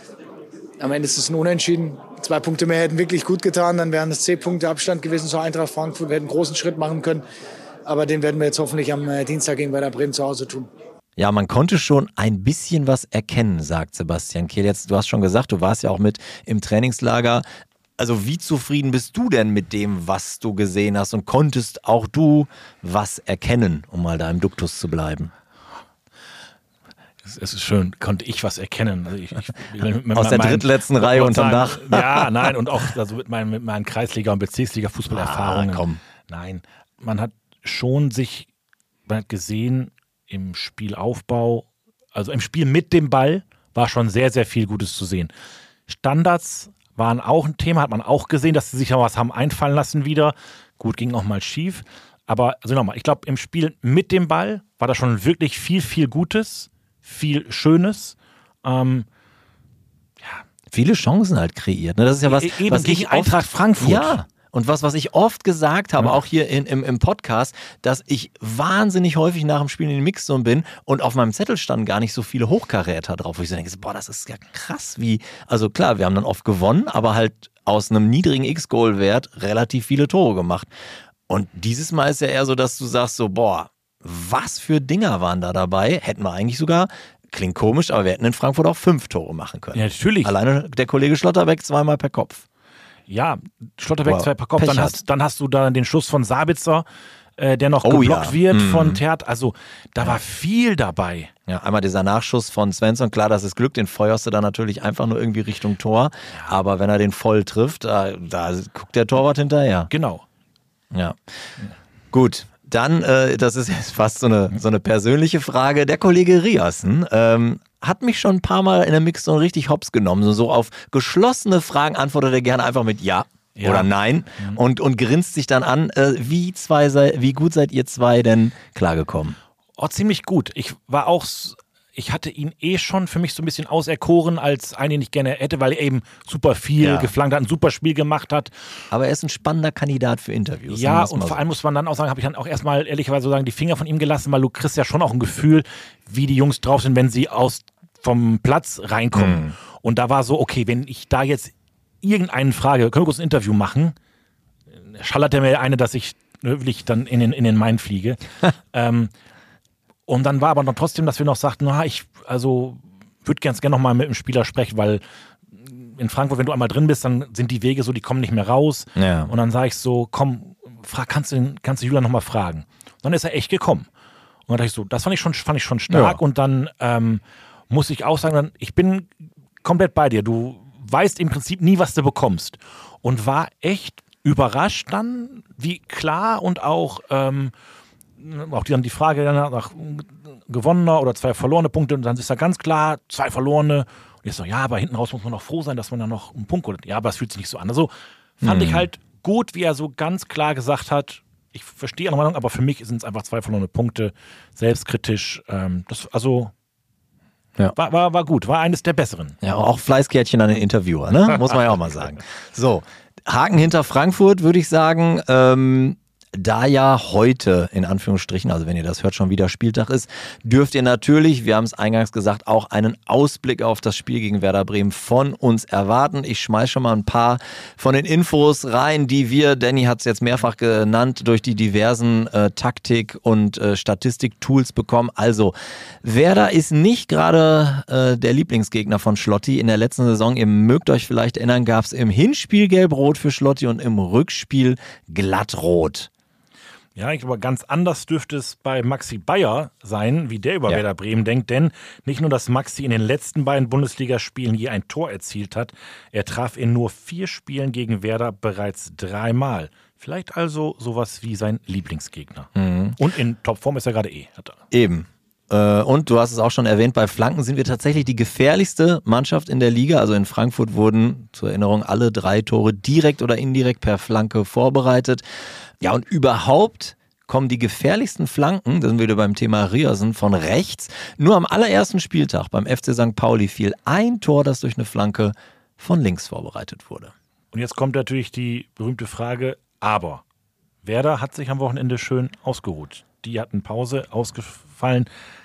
Speaker 7: am Ende ist es ein Unentschieden. Zwei Punkte mehr hätten wirklich gut getan. Dann wären es zehn Punkte Abstand gewesen zur Eintracht Frankfurt. Wir hätten einen großen Schritt machen können. Aber den werden wir jetzt hoffentlich am äh, Dienstag gegen Werder Bremen zu Hause tun.
Speaker 1: Ja, man konnte schon ein bisschen was erkennen, sagt Sebastian Kehl. Jetzt, du hast schon gesagt, du warst ja auch mit im Trainingslager. Also wie zufrieden bist du denn mit dem, was du gesehen hast? Und konntest auch du was erkennen, um mal da im Duktus zu bleiben?
Speaker 2: Es ist schön, konnte ich was erkennen. Also ich, ich, mit
Speaker 1: Aus der
Speaker 2: mein,
Speaker 1: drittletzten Reihe unterm Dach.
Speaker 2: Ja, nein, und auch also mit, meinen, mit meinen Kreisliga- und Bezirksliga-Fußballerfahrungen.
Speaker 1: Ah, komm.
Speaker 2: Nein, man hat schon sich, man hat gesehen, im Spielaufbau, also im Spiel mit dem Ball, war schon sehr, sehr viel Gutes zu sehen. Standards waren auch ein Thema, hat man auch gesehen, dass sie sich noch was haben einfallen lassen wieder. Gut, ging auch mal schief. Aber also nochmal, ich glaube, im Spiel mit dem Ball war da schon wirklich viel, viel Gutes, viel Schönes. Ähm,
Speaker 1: ja. Viele Chancen halt kreiert. Ne? Das ist ja was,
Speaker 2: Eben
Speaker 1: was
Speaker 2: gegen
Speaker 1: ich
Speaker 2: Eintracht
Speaker 1: oft,
Speaker 2: Frankfurt.
Speaker 1: Ja. Und was, was ich oft gesagt habe,
Speaker 2: ja.
Speaker 1: auch hier in, im, im Podcast, dass ich wahnsinnig häufig nach dem Spiel in den Mixzone bin und auf meinem Zettel standen gar nicht so viele Hochkaräter drauf, wo ich so denke, boah, das ist ja krass, wie, also klar, wir haben dann oft gewonnen, aber halt aus einem niedrigen X-Goal-Wert relativ viele Tore gemacht. Und dieses Mal ist ja eher so, dass du sagst so, boah, was für Dinger waren da dabei? Hätten wir eigentlich sogar, klingt komisch, aber wir hätten in Frankfurt auch fünf Tore machen können.
Speaker 2: Ja, natürlich.
Speaker 1: Alleine der Kollege Schlotterbeck zweimal per Kopf.
Speaker 2: Ja, Schlotterbeck
Speaker 1: Boah,
Speaker 2: zwei per Kopf,
Speaker 1: Pech
Speaker 2: dann
Speaker 1: hat.
Speaker 2: hast, dann hast du da den Schuss von Sabitzer, äh, der noch
Speaker 1: Oh
Speaker 2: geblockt
Speaker 1: ja.
Speaker 2: wird
Speaker 1: Mhm.
Speaker 2: von Thert. Also da war viel dabei.
Speaker 1: Ja, einmal dieser Nachschuss von Svensson, klar, das ist Glück, den feuerst du dann natürlich einfach nur irgendwie Richtung Tor. Aber wenn er den voll trifft, da, da guckt der Torwart hinterher.
Speaker 2: Genau.
Speaker 1: Ja. Gut, dann, äh, das ist jetzt fast so eine, so eine persönliche Frage. Der Kollege Riassen ähm, hat mich schon ein paar Mal in der Mixzone richtig hops genommen. So, so auf geschlossene Fragen antwortet er gerne einfach mit Ja.
Speaker 2: Ja.
Speaker 1: Oder nein und, und grinst sich dann an. Äh, wie, zwei sei, wie gut seid ihr zwei denn klargekommen?
Speaker 2: Oh, ziemlich gut. Ich war auch, s- ich hatte ihn eh schon für mich so ein bisschen auserkoren als einen, den ich gerne hätte, weil er eben super viel
Speaker 1: Ja.
Speaker 2: geflankt hat, ein super Spiel gemacht hat.
Speaker 1: Aber er ist ein spannender Kandidat für Interviews. sagen
Speaker 2: Ja,
Speaker 1: wir's
Speaker 2: und
Speaker 1: mal
Speaker 2: vor
Speaker 1: so.
Speaker 2: allem muss man dann auch sagen, habe ich dann auch erstmal ehrlicherweise so sagen, die Finger von ihm gelassen, weil du kriegst ja schon auch ein Gefühl, wie die Jungs drauf sind, wenn sie aus vom Platz reinkommen.
Speaker 1: Mhm.
Speaker 2: Und da war so, okay, wenn ich da jetzt irgendeinen frage, können wir kurz ein Interview machen? Schallert er mir eine, dass ich wirklich dann in den, in den Main fliege. ähm, und dann war aber noch trotzdem, dass wir noch sagten, na, ich also würde ganz gerne noch mal mit dem Spieler sprechen, weil in Frankfurt, wenn du einmal drin bist, dann sind die Wege so, die kommen nicht mehr raus.
Speaker 1: Ja.
Speaker 2: Und dann sage ich so, komm, frag, kannst du, kannst du Julian noch mal fragen? Und dann ist er echt gekommen. Und dann dachte ich so, das fand ich schon, fand ich schon stark.
Speaker 1: Ja.
Speaker 2: Und dann ähm, muss ich auch sagen, dann, ich bin komplett bei dir. Du weißt im Prinzip nie, was du bekommst. Und war echt überrascht dann, wie klar und auch, ähm, auch die, dann die Frage nach gewonnener oder zwei verlorene Punkte. Und dann ist da ganz klar, zwei verlorene. Und ich so, ja, aber hinten raus muss man noch froh sein, dass man dann noch einen Punkt holt. Ja, aber es fühlt sich nicht so an. Also fand
Speaker 1: Mhm.
Speaker 2: ich halt gut, wie er so ganz klar gesagt hat, ich verstehe ihre Meinung, aber für mich sind es einfach zwei verlorene Punkte, selbstkritisch. Ähm, das, also
Speaker 1: Ja.
Speaker 2: war, war, war gut, war eines der besseren.
Speaker 1: Ja, auch Fleißkärtchen an den Interviewer, ne? Muss man ja auch mal sagen. So, Haken hinter Frankfurt, würde ich sagen. Ähm, da ja heute, in Anführungsstrichen, also wenn ihr das hört, schon wieder Spieltag ist, dürft ihr natürlich, wir haben es eingangs gesagt, auch einen Ausblick auf das Spiel gegen Werder Bremen von uns erwarten. Ich schmeiß schon mal ein paar von den Infos rein, die wir, Danny hat es jetzt mehrfach genannt, durch die diversen äh, Taktik- und äh, Statistik-Tools bekommen. Also, Werder ist nicht gerade äh, der Lieblingsgegner von Schlotti. In der letzten Saison, ihr mögt euch vielleicht erinnern, gab es im Hinspiel gelb-rot für Schlotti und im Rückspiel glattrot.
Speaker 2: Ja, ich glaube, ganz anders dürfte es bei Maxi Bayer sein, wie der über
Speaker 1: Ja.
Speaker 2: Werder Bremen denkt. Denn nicht nur, dass Maxi in den letzten beiden Bundesligaspielen je ein Tor erzielt hat, er traf in nur vier Spielen gegen Werder bereits dreimal. Vielleicht also sowas wie sein Lieblingsgegner.
Speaker 1: Mhm.
Speaker 2: Und in Topform ist er gerade eh. Hat er.
Speaker 1: Eben. Äh, Und du hast es auch schon erwähnt, bei Flanken sind wir tatsächlich die gefährlichste Mannschaft in der Liga. Also in Frankfurt wurden, zur Erinnerung, alle drei Tore direkt oder indirekt per Flanke vorbereitet. Ja, und überhaupt kommen die gefährlichsten Flanken, da sind wir wieder beim Thema Riasen, von rechts. Nur am allerersten Spieltag beim F C Sankt Pauli fiel ein Tor, das durch eine Flanke von links vorbereitet wurde.
Speaker 2: Und jetzt kommt natürlich die berühmte Frage, aber Werder hat sich am Wochenende schön ausgeruht. Die hatten Pause, ausgefallen.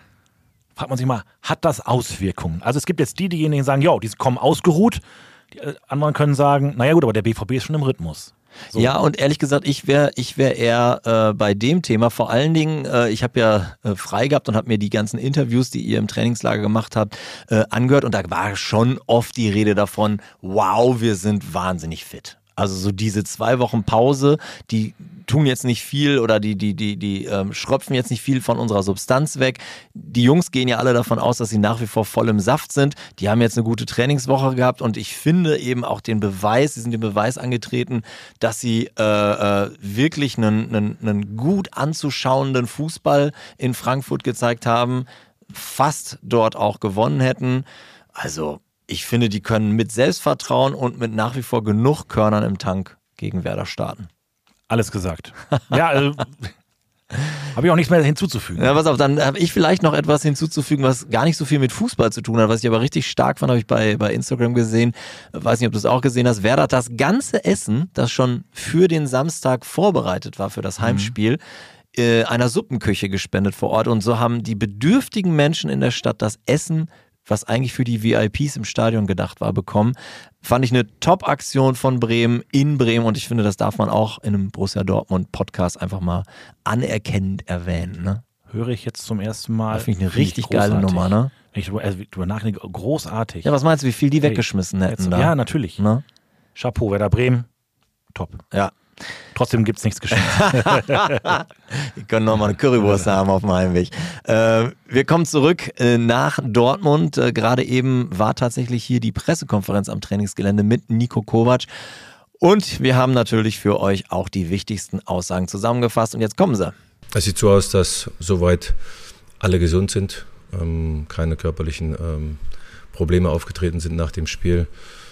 Speaker 2: Fragt man sich mal, hat das Auswirkungen? Also es gibt jetzt die, diejenigen sagen, ja, die kommen ausgeruht. Die anderen können sagen, naja gut, aber der B V B ist schon im Rhythmus. So.
Speaker 1: Ja, und ehrlich gesagt, ich wäre ich wär eher äh, bei dem Thema. Vor allen Dingen, äh, ich habe ja äh, frei gehabt und habe mir die ganzen Interviews, die ihr im Trainingslager gemacht habt, äh, angehört. Und da war schon oft die Rede davon, wow, wir sind wahnsinnig fit. Also so diese zwei Wochen Pause, die tun jetzt nicht viel oder die, die, die, die ähm, schröpfen jetzt nicht viel von unserer Substanz weg. Die Jungs gehen ja alle davon aus, dass sie nach wie vor voll im Saft sind. Die haben jetzt eine gute Trainingswoche gehabt und ich finde eben auch den Beweis, sie sind den Beweis angetreten, dass sie äh, äh, wirklich einen, einen, einen gut anzuschauenden Fußball in Frankfurt gezeigt haben, fast dort auch gewonnen hätten. Also ich finde, die können mit Selbstvertrauen und mit nach wie vor genug Körnern im Tank gegen Werder starten.
Speaker 2: Alles gesagt. Ja, also, habe ich auch nichts mehr hinzuzufügen.
Speaker 1: Ja, pass auf, dann habe ich vielleicht noch etwas hinzuzufügen, was gar nicht so viel mit Fußball zu tun hat, was ich aber richtig stark fand, habe ich bei, bei Instagram gesehen. Weiß nicht, ob du es auch gesehen hast. Werder hat das ganze Essen, das schon für den Samstag vorbereitet war, für das Heimspiel, mhm. äh, einer Suppenküche gespendet vor Ort. Und so haben die bedürftigen Menschen in der Stadt das Essen, was eigentlich für die V I Ps im Stadion gedacht war, bekommen. Fand ich eine Top-Aktion von Bremen in Bremen und ich finde, das darf man auch in einem Borussia Dortmund-Podcast einfach mal anerkennend erwähnen. Ne?
Speaker 2: Höre ich jetzt zum ersten Mal.
Speaker 1: Das finde ich eine richtig geile Nummer, ne?
Speaker 2: Ich also, drüber nachdenke, großartig.
Speaker 1: Ja, was meinst du, wie viel die weggeschmissen hätten
Speaker 2: jetzt,
Speaker 1: da?
Speaker 2: Ja, natürlich.
Speaker 1: Ne?
Speaker 2: Chapeau, Werder Bremen, top.
Speaker 1: Ja.
Speaker 2: Trotzdem gibt es nichts geschenkt.
Speaker 1: Wir können nochmal eine Currywurst haben auf dem Heimweg. Äh, wir kommen zurück äh, nach Dortmund. Äh, Gerade eben war tatsächlich hier die Pressekonferenz am Trainingsgelände mit Niko Kovac. Und wir haben natürlich für euch auch die wichtigsten Aussagen zusammengefasst. Und jetzt kommen sie.
Speaker 8: Es sieht so aus, dass soweit alle gesund sind, ähm, keine körperlichen ähm, Probleme aufgetreten sind nach dem Spiel.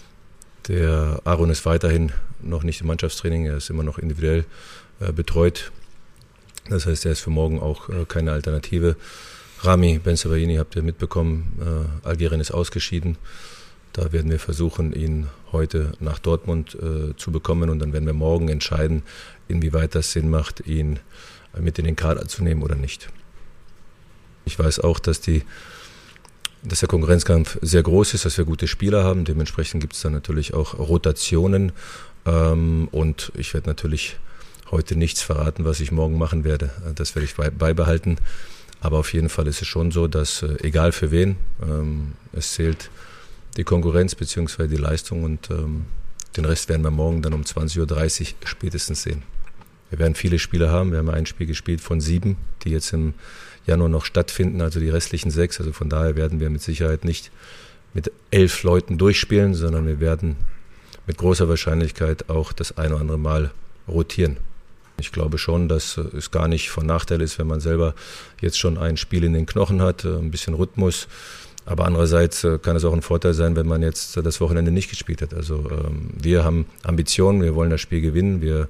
Speaker 8: Der Aaron ist weiterhin noch nicht im Mannschaftstraining, er ist immer noch individuell äh, betreut. Das heißt, er ist für morgen auch äh, keine Alternative. Rami Bensebaini habt ihr mitbekommen, äh, Algerien ist ausgeschieden. Da werden wir versuchen, ihn heute nach Dortmund äh, zu bekommen und dann werden wir morgen entscheiden, inwieweit das Sinn macht, ihn mit in den Kader zu nehmen oder nicht. Ich weiß auch, dass die dass der Konkurrenzkampf sehr groß ist, dass wir gute Spieler haben. Dementsprechend gibt es dann natürlich auch Rotationen. Ähm, und ich werde natürlich heute nichts verraten, was ich morgen machen werde. Das werde ich beibehalten. Aber auf jeden Fall ist es schon so, dass äh, egal für wen, ähm, es zählt die Konkurrenz bzw. die Leistung. Und ähm, den Rest werden wir morgen dann um zwanzig Uhr dreißig spätestens sehen. Wir werden viele Spiele haben. Wir haben ein Spiel gespielt von sieben, die jetzt im Januar noch stattfinden, also die restlichen sechs. Also von daher werden wir mit Sicherheit nicht mit elf Leuten durchspielen, sondern wir werden mit großer Wahrscheinlichkeit auch das ein oder andere Mal rotieren. Ich glaube schon, dass es gar nicht von Nachteil ist, wenn man selber jetzt schon ein Spiel in den Knochen hat, ein bisschen Rhythmus. Aber andererseits kann es auch ein Vorteil sein, wenn man jetzt das Wochenende nicht gespielt hat. Also ähm, wir haben Ambitionen, wir wollen das Spiel gewinnen, wir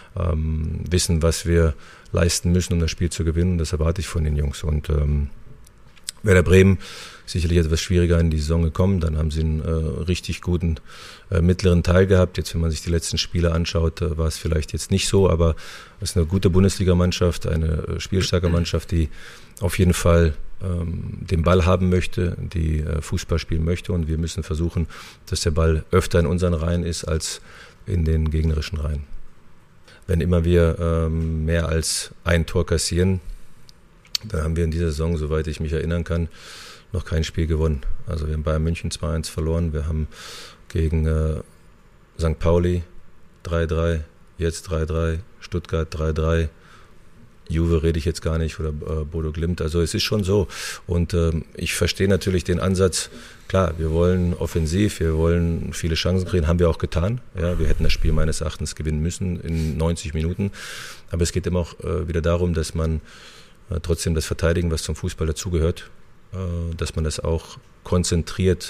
Speaker 8: ähm, wissen, was wir leisten müssen, um das Spiel zu gewinnen. Das erwarte ich von den Jungs. Und ähm, Werder Bremen sicherlich etwas schwieriger in die Saison gekommen. Dann haben sie einen äh, richtig guten äh, mittleren Teil gehabt. Jetzt, wenn man sich die letzten Spiele anschaut, äh, war es vielleicht jetzt nicht so, aber es ist eine gute Bundesligamannschaft, eine äh, spielstarke Mannschaft, die auf jeden Fall ähm, den Ball haben möchte, die äh, Fußball spielen möchte. Und wir müssen versuchen, dass der Ball öfter in unseren Reihen ist als in den gegnerischen Reihen. Wenn immer wir ähm, mehr als ein Tor kassieren, dann haben wir in dieser Saison, soweit ich mich erinnern kann, noch kein Spiel gewonnen. Also wir haben Bayern München zwei eins verloren, wir haben gegen äh, Sankt Pauli drei drei, jetzt drei drei, Stuttgart drei drei, Juve rede ich jetzt gar nicht oder äh, Bodo Glimt. Also es ist schon so. Und ähm, ich verstehe natürlich den Ansatz, klar, wir wollen offensiv, wir wollen viele Chancen kriegen, haben wir auch getan. Ja, wir hätten das Spiel meines Erachtens gewinnen müssen in neunzig Minuten. Aber es geht immer auch äh, wieder darum, dass man äh, trotzdem das Verteidigen, was zum Fußball dazugehört, äh, dass man das auch konzentriert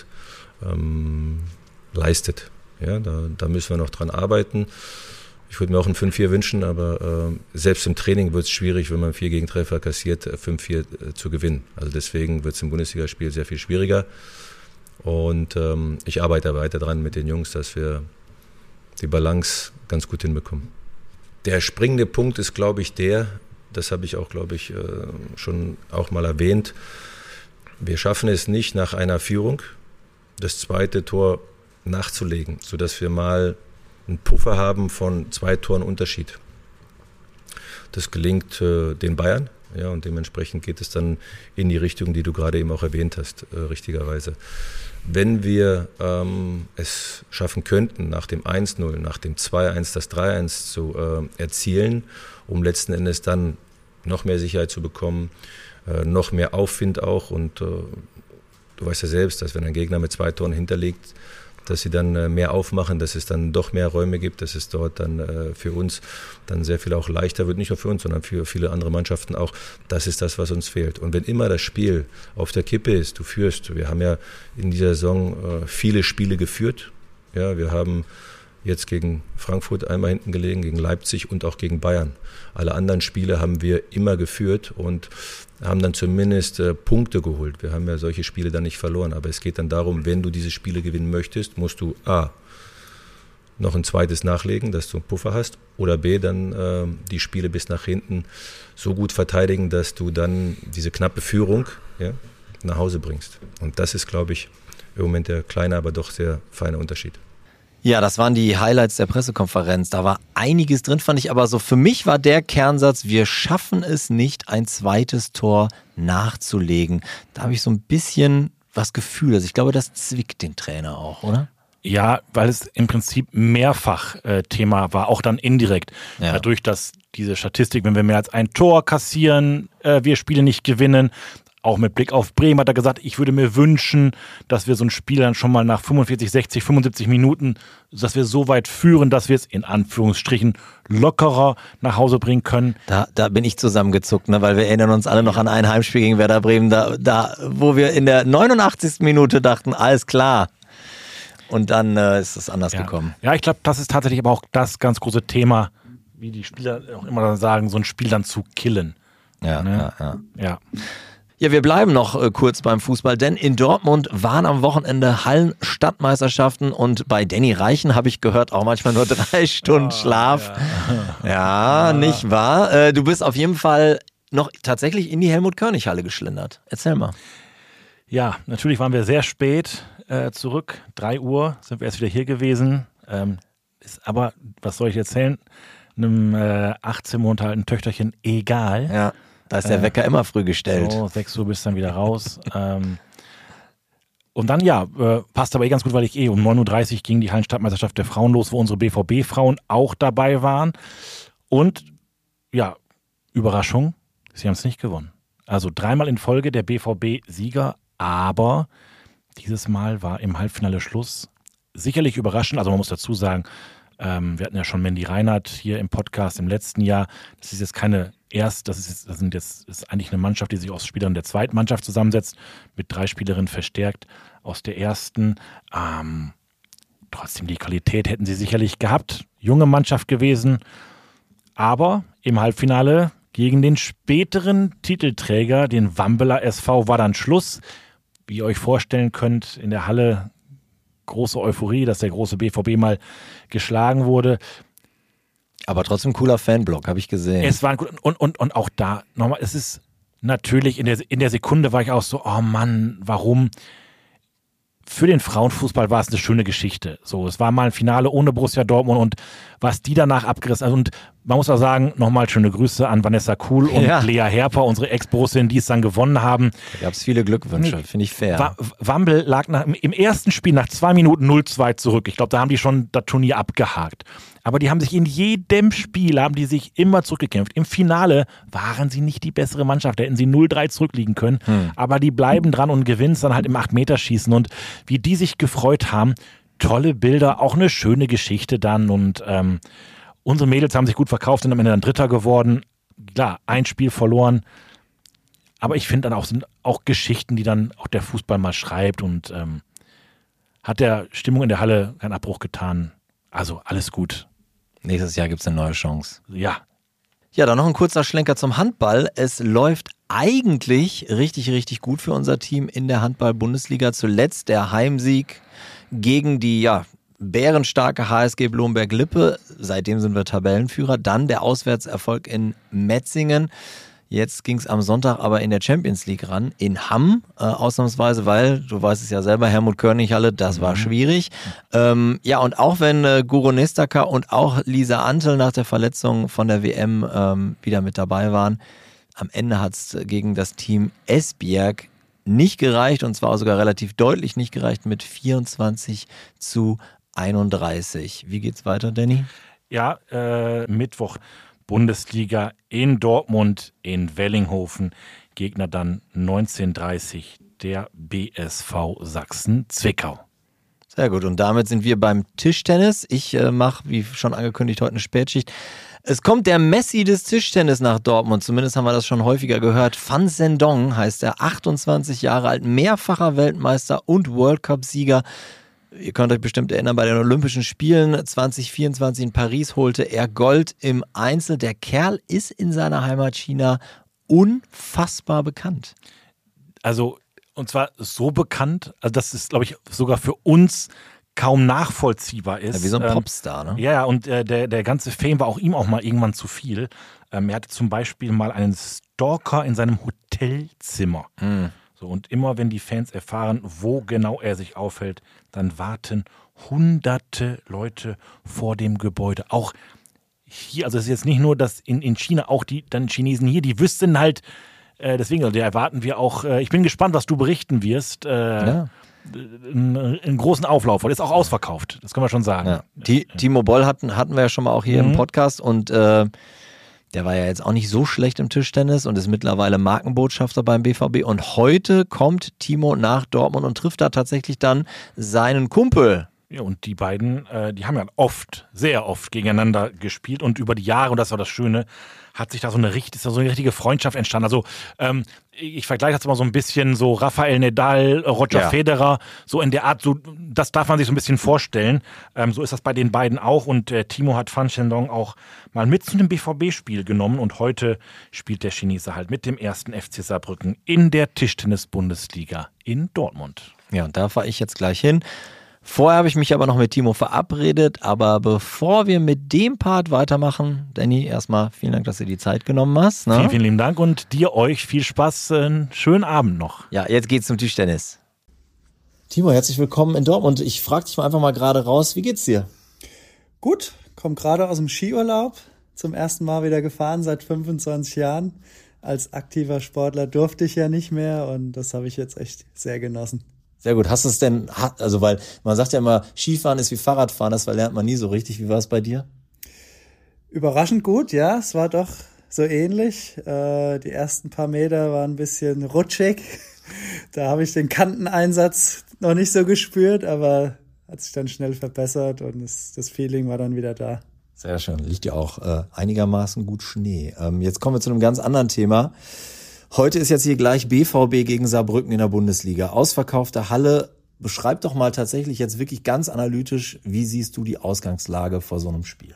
Speaker 8: ähm, leistet. Ja, da, da müssen wir noch dran arbeiten. Ich würde mir auch ein fünf vier wünschen, aber äh, selbst im Training wird es schwierig, wenn man vier Gegentreffer kassiert, fünf vier äh, zu gewinnen. Also deswegen wird es im Bundesligaspiel sehr viel schwieriger. Und ähm, ich arbeite weiter dran mit den Jungs, dass wir die Balance ganz gut hinbekommen. Der springende Punkt ist, glaube ich, der, das habe ich auch, glaube ich, äh, schon auch mal erwähnt, wir schaffen es nicht nach einer Führung, das zweite Tor nachzulegen, sodass wir mal einen Puffer haben von zwei Toren Unterschied. Das gelingt äh, den Bayern, ja, und dementsprechend geht es dann in die Richtung, die du gerade eben auch erwähnt hast, äh, richtigerweise. Wenn wir ähm, es schaffen könnten, nach dem eins null, nach dem zwei eins das drei eins zu äh, erzielen, um letzten Endes dann noch mehr Sicherheit zu bekommen, äh, noch mehr Aufwind auch, und äh, du weißt ja selbst, dass wenn ein Gegner mit zwei Toren hinterliegt, dass sie dann äh, mehr aufmachen, dass es dann doch mehr Räume gibt, dass es dort dann äh, für uns dann sehr viel auch leichter wird, nicht nur für uns, sondern für viele andere Mannschaften auch. Das ist das, was uns fehlt. Und wenn immer das Spiel auf der Kippe ist, du führst, wir haben ja in dieser Saison äh, viele Spiele geführt, ja, wir haben jetzt gegen Frankfurt einmal hinten gelegen, gegen Leipzig und auch gegen Bayern. Alle anderen Spiele haben wir immer geführt und haben dann zumindest äh, Punkte geholt. Wir haben ja solche Spiele dann nicht verloren. Aber es geht dann darum, wenn du diese Spiele gewinnen möchtest, musst du A, noch ein zweites nachlegen, dass du einen Puffer hast, oder B, dann äh, die Spiele bis nach hinten so gut verteidigen, dass du dann diese knappe Führung, ja, nach Hause bringst. Und das ist, glaube ich, im Moment der kleine, aber doch sehr feine Unterschied.
Speaker 1: Ja, das waren die Highlights der Pressekonferenz. Da war einiges drin, fand ich, aber so für mich war der Kernsatz, wir schaffen es nicht, ein zweites Tor nachzulegen. Da habe ich so ein bisschen was Gefühl. Also ich glaube, das zwickt den Trainer auch, oder?
Speaker 2: Ja, weil es im Prinzip mehrfach äh, Thema war, auch dann indirekt. Ja. Dadurch, dass diese Statistik, wenn wir mehr als ein Tor kassieren, äh, wir Spiele nicht gewinnen. Auch mit Blick auf Bremen hat er gesagt, ich würde mir wünschen, dass wir so ein Spiel dann schon mal nach fünfundvierzig, sechzig, fünfundsiebzig Minuten, dass wir so weit führen, dass wir es in Anführungsstrichen lockerer nach Hause bringen können.
Speaker 1: Da, da bin ich zusammengezuckt, ne? Weil wir erinnern uns alle noch an ein Heimspiel gegen Werder Bremen, da, da, wo wir in der neunundachtzigsten Minute dachten, alles klar. Und dann äh, ist es anders
Speaker 2: ja.
Speaker 1: gekommen.
Speaker 2: Ja, ich glaube, das ist tatsächlich aber auch das ganz große Thema, wie die Spieler auch immer sagen, so ein Spiel dann zu killen.
Speaker 1: Ja,
Speaker 2: ne?
Speaker 1: ja, ja.
Speaker 2: ja.
Speaker 1: Ja, wir bleiben noch äh, kurz beim Fußball, denn in Dortmund waren am Wochenende Hallenstadtmeisterschaften und bei Danny Reichen habe ich gehört, auch manchmal nur drei Stunden oh, Schlaf. Ja, ja, ja, nicht wahr? Äh, du bist auf jeden Fall noch tatsächlich in die Helmut-Körnig-Halle geschlendert. Erzähl mal.
Speaker 2: Ja, natürlich waren wir sehr spät äh, zurück. drei Uhr sind wir erst wieder hier gewesen. Ähm, ist aber, was soll ich erzählen, einem äh, achtzehn Monate alten Töchterchen egal.
Speaker 1: Ja, da ist der
Speaker 2: Äh,
Speaker 1: Wecker immer früh gestellt.
Speaker 2: So, sechs Uhr bist du dann wieder raus. ähm, und dann, ja, äh, passt aber eh ganz gut, weil ich eh um neun Uhr dreißig ging die Hallenstadtmeisterschaft der Frauen los, wo unsere B V B-Frauen auch dabei waren. Und, ja, Überraschung, sie haben es nicht gewonnen. Also dreimal in Folge der B V B-Sieger, aber dieses Mal war im Halbfinale Schluss. Sicherlich überraschend, also man muss dazu sagen, ähm, wir hatten ja schon Mandy Reinhardt hier im Podcast im letzten Jahr. Das ist jetzt keine erst, das ist, jetzt, das sind jetzt, ist eigentlich eine Mannschaft, die sich aus Spielern der zweiten Mannschaft zusammensetzt, mit drei Spielerinnen verstärkt aus der ersten. Ähm, trotzdem die Qualität hätten sie sicherlich gehabt. Junge Mannschaft gewesen, aber im Halbfinale gegen den späteren Titelträger, den Wambeler S V, war dann Schluss. Wie ihr euch vorstellen könnt, in der Halle große Euphorie, dass der große B V B mal geschlagen wurde.
Speaker 1: Aber trotzdem cooler Fanblock, habe ich gesehen.
Speaker 2: Es war ein gut, und, und, und auch da, nochmal, es ist natürlich, in der, in der Sekunde war ich auch so, oh Mann, warum? Für den Frauenfußball war es eine schöne Geschichte. So, es war mal ein Finale ohne Borussia Dortmund und was die danach abgerissen hat. Und man muss auch sagen, nochmal schöne Grüße an Vanessa Kuhl und
Speaker 1: Ja.
Speaker 2: Lea Herper, unsere Ex-Borussin, die es dann gewonnen haben.
Speaker 1: Da gab es viele Glückwünsche, finde ich fair.
Speaker 2: Wa- Wambel lag nach, im ersten Spiel nach zwei Minuten null zwei zurück. Ich glaube, da haben die schon das Turnier abgehakt. Aber die haben sich in jedem Spiel, haben die sich immer zurückgekämpft. Im Finale waren sie nicht die bessere Mannschaft. Da hätten sie null drei zurückliegen können.
Speaker 1: Hm.
Speaker 2: Aber die bleiben dran und gewinnen es dann halt im acht Meter Schießen. Und wie die sich gefreut haben, tolle Bilder, auch eine schöne Geschichte dann. Und ähm, unsere Mädels haben sich gut verkauft, sind am Ende dann Dritter geworden. Klar, ein Spiel verloren. Aber ich finde dann auch, sind auch Geschichten, die dann auch der Fußball mal schreibt und ähm, hat der Stimmung in der Halle keinen Abbruch getan. Also alles gut.
Speaker 1: Nächstes Jahr gibt es eine neue Chance.
Speaker 2: Ja.
Speaker 1: Ja, dann noch ein kurzer Schlenker zum Handball. Es läuft eigentlich richtig, richtig gut für unser Team in der Handball-Bundesliga. Zuletzt der Heimsieg gegen die, ja, bärenstarke H S G Blomberg-Lippe. Seitdem sind wir Tabellenführer. Dann der Auswärtserfolg in Metzingen. Jetzt ging es am Sonntag aber in der Champions League ran, in Hamm, äh, ausnahmsweise, weil, du weißt es ja selber, Helmut-Körnig-Halle, das war schwierig. Ähm, ja, und auch wenn äh, Guro Nestaka und auch Lisa Antl nach der Verletzung von der W M ähm, wieder mit dabei waren, am Ende hat es gegen das Team Esbjerg nicht gereicht, und zwar sogar relativ deutlich nicht gereicht, mit vierundzwanzig zu einunddreißig. Wie geht's weiter, Danny?
Speaker 2: Ja, äh, Mittwoch Bundesliga in Dortmund, in Wellinghofen. Gegner dann neunzehn Uhr dreißig, der B S V Sachsen-Zwickau.
Speaker 1: Sehr gut, und damit sind wir beim Tischtennis. Ich äh, mache, wie schon angekündigt, heute eine Spätschicht. Es kommt der Messi des Tischtennis nach Dortmund, zumindest haben wir das schon häufiger gehört. Fan Zhendong heißt er, achtundzwanzig Jahre alt, mehrfacher Weltmeister und World Cup-Sieger. Ihr könnt euch bestimmt erinnern, bei den Olympischen Spielen zwanzig vierundzwanzig in Paris holte er Gold im Einzel. Der Kerl ist in seiner Heimat China unfassbar bekannt.
Speaker 2: Also, und zwar so bekannt, also dass es, glaube ich, sogar für uns kaum nachvollziehbar ist.
Speaker 1: Ja, wie so ein
Speaker 2: Ähm,
Speaker 1: Popstar, ne?
Speaker 2: Ja, ja, und äh, der, der ganze Fame war auch ihm auch mal irgendwann zu viel. Ähm, er hatte zum Beispiel mal einen Stalker in seinem Hotelzimmer.
Speaker 1: Mhm.
Speaker 2: So, und immer wenn die Fans erfahren, wo genau er sich aufhält, dann warten hunderte Leute vor dem Gebäude. Auch hier, also es ist jetzt nicht nur, dass in, in China, auch die dann Chinesen hier, die wüssten halt, äh, deswegen, also, da erwarten wir auch, äh, ich bin gespannt, was du berichten wirst, äh,
Speaker 1: Ja.
Speaker 2: einen, einen großen Auflauf. Und ist auch ausverkauft, das können wir schon sagen.
Speaker 1: Ja. Ti- Timo Boll hatten, hatten wir ja schon mal auch hier
Speaker 2: Mhm.
Speaker 1: im Podcast, und äh, der war ja jetzt auch nicht so schlecht im Tischtennis und ist mittlerweile Markenbotschafter beim B V B. Und heute kommt Timo nach Dortmund und trifft da tatsächlich dann seinen Kumpel.
Speaker 2: Ja, und die beiden, äh, die haben ja oft, sehr oft gegeneinander gespielt, und über die Jahre, und das war das Schöne, hat sich da so eine, richtig, so eine richtige Freundschaft entstanden. Also ähm, ich vergleiche das mal so ein bisschen so Rafael Nadal, Roger
Speaker 1: Ja.
Speaker 2: Federer, so in der Art, so das darf man sich so ein bisschen vorstellen. Ähm, so ist das bei den beiden auch, und äh, Timo hat Fan Zhendong auch mal mit zu einem B V B-Spiel genommen, und heute spielt der Chinese halt mit dem ersten F C Saarbrücken in der Tischtennis-Bundesliga in Dortmund.
Speaker 1: Ja, und da fahre ich jetzt gleich hin. Vorher habe ich mich aber noch mit Timo verabredet, aber bevor wir mit dem Part weitermachen, Danny, erstmal vielen Dank, dass du die Zeit genommen hast. Ne?
Speaker 2: Vielen, vielen lieben Dank und dir, euch viel Spaß, einen schönen Abend noch.
Speaker 1: Ja, jetzt geht's zum Tischtennis. Timo, herzlich willkommen in Dortmund. Ich frage dich mal einfach mal gerade raus, wie geht's dir?
Speaker 9: Gut, komm gerade aus dem Skiurlaub, zum ersten Mal wieder gefahren seit fünfundzwanzig Jahren. Als aktiver Sportler durfte ich ja nicht mehr und das habe ich jetzt echt sehr genossen.
Speaker 1: Sehr gut. Hast du es denn, also weil man sagt ja immer, Skifahren ist wie Fahrradfahren, das lernt man nie so richtig. Wie war es bei dir?
Speaker 9: Überraschend gut, ja. Es war doch so ähnlich. Äh, die ersten paar Meter waren ein bisschen rutschig. Da habe ich den Kanteneinsatz noch nicht so gespürt, aber hat sich dann schnell verbessert und es, das Feeling war dann wieder da.
Speaker 1: Sehr schön. Liegt ja auch äh, einigermaßen gut Schnee. Ähm, jetzt kommen wir zu einem ganz anderen Thema. Heute ist jetzt hier gleich B V B gegen Saarbrücken in der Bundesliga. Ausverkaufte Halle. Beschreib doch mal tatsächlich jetzt wirklich ganz analytisch, wie siehst du die Ausgangslage vor so einem Spiel?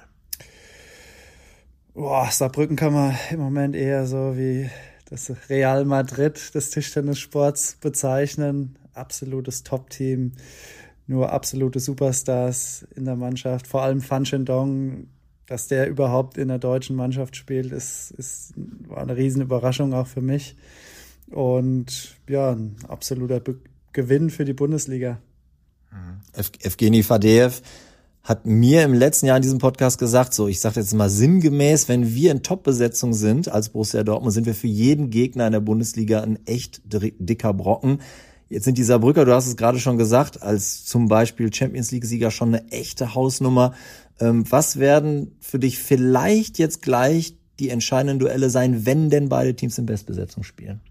Speaker 9: Boah, Saarbrücken kann man im Moment eher so wie das Real Madrid des Tischtennissports bezeichnen. Absolutes Top-Team, nur absolute Superstars in der Mannschaft. Vor allem Fan Shendong, dass der überhaupt in der deutschen Mannschaft spielt, ist, ist war eine Riesenüberraschung auch für mich. Und ja, ein absoluter Be- Gewinn für die Bundesliga.
Speaker 1: Ev- Evgeny Fadeev hat mir im letzten Jahr in diesem Podcast gesagt, so ich sage jetzt mal sinngemäß, wenn wir in Top-Besetzung sind als Borussia Dortmund, sind wir für jeden Gegner in der Bundesliga ein echt dicker Brocken. Jetzt sind die Saarbrücker, du hast es gerade schon gesagt, als zum Beispiel Champions-League-Sieger schon eine echte Hausnummer. Ähm, was werden für dich vielleicht jetzt gleich die entscheidenden Duelle sein, wenn denn beide Teams in Bestbesetzung spielen?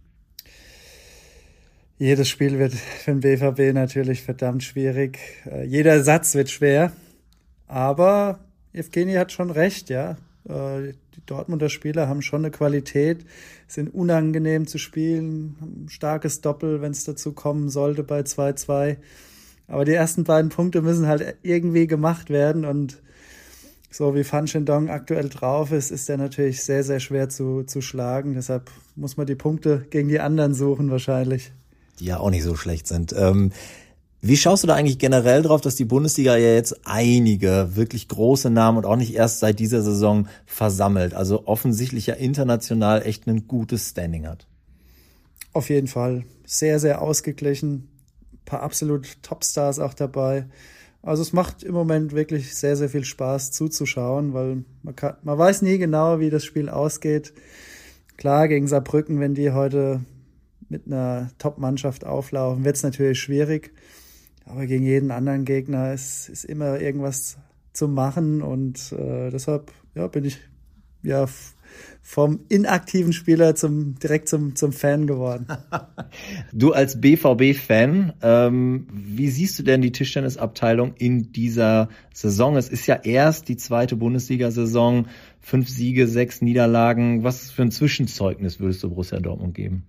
Speaker 9: Jedes Spiel wird für den B V B natürlich verdammt schwierig. Äh, jeder Satz wird schwer. Aber Evgeny hat schon recht, ja. Äh, die Dortmunder Spieler haben schon eine Qualität, sind unangenehm zu spielen, haben ein starkes Doppel, wenn es dazu kommen sollte bei zwei zwei. Aber die ersten beiden Punkte müssen halt irgendwie gemacht werden und so wie Fan Shendong aktuell drauf ist, ist er natürlich sehr, sehr schwer zu, zu schlagen. Deshalb muss man die Punkte gegen die anderen suchen wahrscheinlich.
Speaker 1: Die ja auch nicht so schlecht sind. Ähm, wie schaust du da eigentlich generell drauf, dass die Bundesliga ja jetzt einige wirklich große Namen und auch nicht erst seit dieser Saison versammelt, also offensichtlich ja international echt ein gutes Standing hat?
Speaker 9: Auf jeden Fall. Sehr, sehr ausgeglichen. Ein paar absolut Topstars auch dabei. Also es macht im Moment wirklich sehr, sehr viel Spaß zuzuschauen, weil man kann, man weiß nie genau, wie das Spiel ausgeht. Klar, gegen Saarbrücken, wenn die heute mit einer Top-Mannschaft auflaufen, wird es natürlich schwierig. Aber gegen jeden anderen Gegner ist, ist immer irgendwas zu machen und äh, deshalb ja, bin ich ja f- vom inaktiven Spieler zum direkt zum zum Fan geworden.
Speaker 1: Du als B V B-Fan, ähm, wie siehst du denn die Tischtennisabteilung in dieser Saison? Es ist ja erst die zweite Bundesliga-Saison, fünf Siege, sechs Niederlagen. Was für ein Zwischenzeugnis würdest du Borussia Dortmund geben?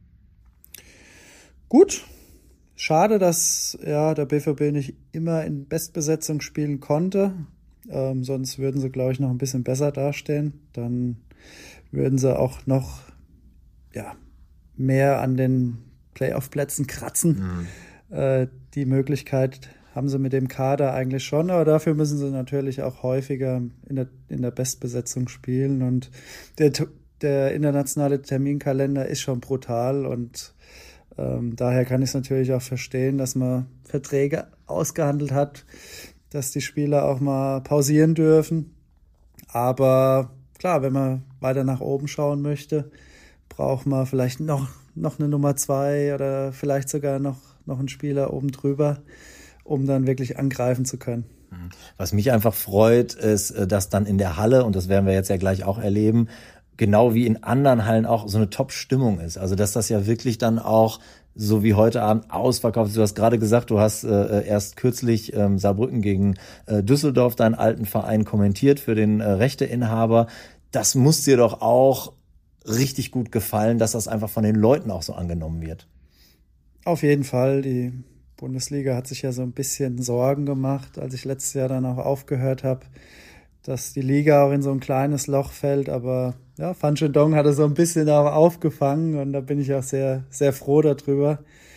Speaker 9: Gut. Schade, dass ja der B V B nicht immer in Bestbesetzung spielen konnte. Ähm, sonst würden sie, glaube ich, noch ein bisschen besser dastehen. Dann würden sie auch noch ja, mehr an den Playoff-Plätzen kratzen. Mhm. Äh, die Möglichkeit haben sie mit dem Kader eigentlich schon, aber dafür müssen sie natürlich auch häufiger in der, in der Bestbesetzung spielen. Und der, der internationale Terminkalender ist schon brutal und Ähm, daher kann ich es natürlich auch verstehen, dass man Verträge ausgehandelt hat, dass die Spieler auch mal pausieren dürfen. Aber klar, wenn man weiter nach oben schauen möchte, braucht man vielleicht noch, noch eine Nummer zwei oder vielleicht sogar noch, noch einen Spieler oben drüber, um dann wirklich angreifen zu können.
Speaker 1: Was mich einfach freut, ist, dass dann in der Halle, und das werden wir jetzt ja gleich auch erleben, genau wie in anderen Hallen auch so eine Top-Stimmung ist. Also dass das ja wirklich dann auch so wie heute Abend ausverkauft ist. Du hast gerade gesagt, du hast äh, erst kürzlich ähm, Saarbrücken gegen äh, Düsseldorf, deinen alten Verein, kommentiert für den äh, Rechteinhaber. Das muss dir doch auch richtig gut gefallen, dass das einfach von den Leuten auch so angenommen wird.
Speaker 9: Auf jeden Fall. Die Bundesliga hat sich ja so ein bisschen Sorgen gemacht, als ich letztes Jahr dann auch aufgehört habe, dass die Liga auch in so ein kleines Loch fällt, aber ja, Fan Shendong hat es so ein bisschen auch aufgefangen und da bin ich auch sehr, sehr froh darüber.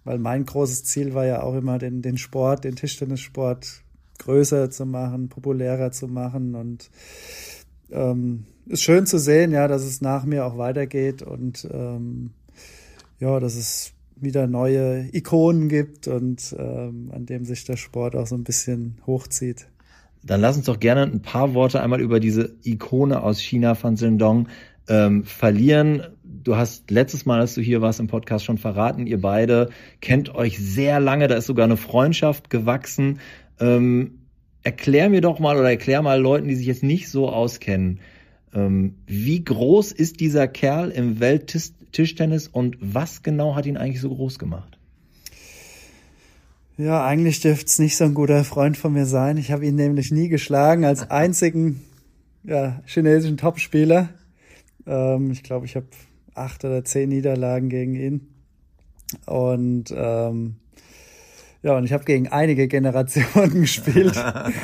Speaker 9: weil mein großes Ziel war ja auch immer, den, den Sport, den Tischtennissport größer zu machen, populärer zu machen. Und ähm, ist schön zu sehen, ja, dass es nach mir auch weitergeht und ähm, ja, dass es wieder neue Ikonen gibt und ähm, an dem sich der Sport auch so ein bisschen hochzieht.
Speaker 1: Dann lass uns doch gerne ein paar Worte einmal über diese Ikone aus China, Fan Zhendong, ähm, verlieren. Du hast letztes Mal, als du hier warst im Podcast, schon verraten, ihr beide kennt euch sehr lange, da ist sogar eine Freundschaft gewachsen. Ähm, erklär mir doch mal oder erklär mal Leuten, die sich jetzt nicht so auskennen, ähm, wie groß ist dieser Kerl im Welttischtennis und was genau hat ihn eigentlich so groß gemacht?
Speaker 9: Ja, eigentlich dürfte es nicht so ein guter Freund von mir sein. Ich habe ihn nämlich nie geschlagen als einzigen ja, chinesischen Topspieler. Ähm, ich glaube, ich habe acht oder zehn Niederlagen gegen ihn. Und ähm, ja, und ich habe gegen einige Generationen gespielt.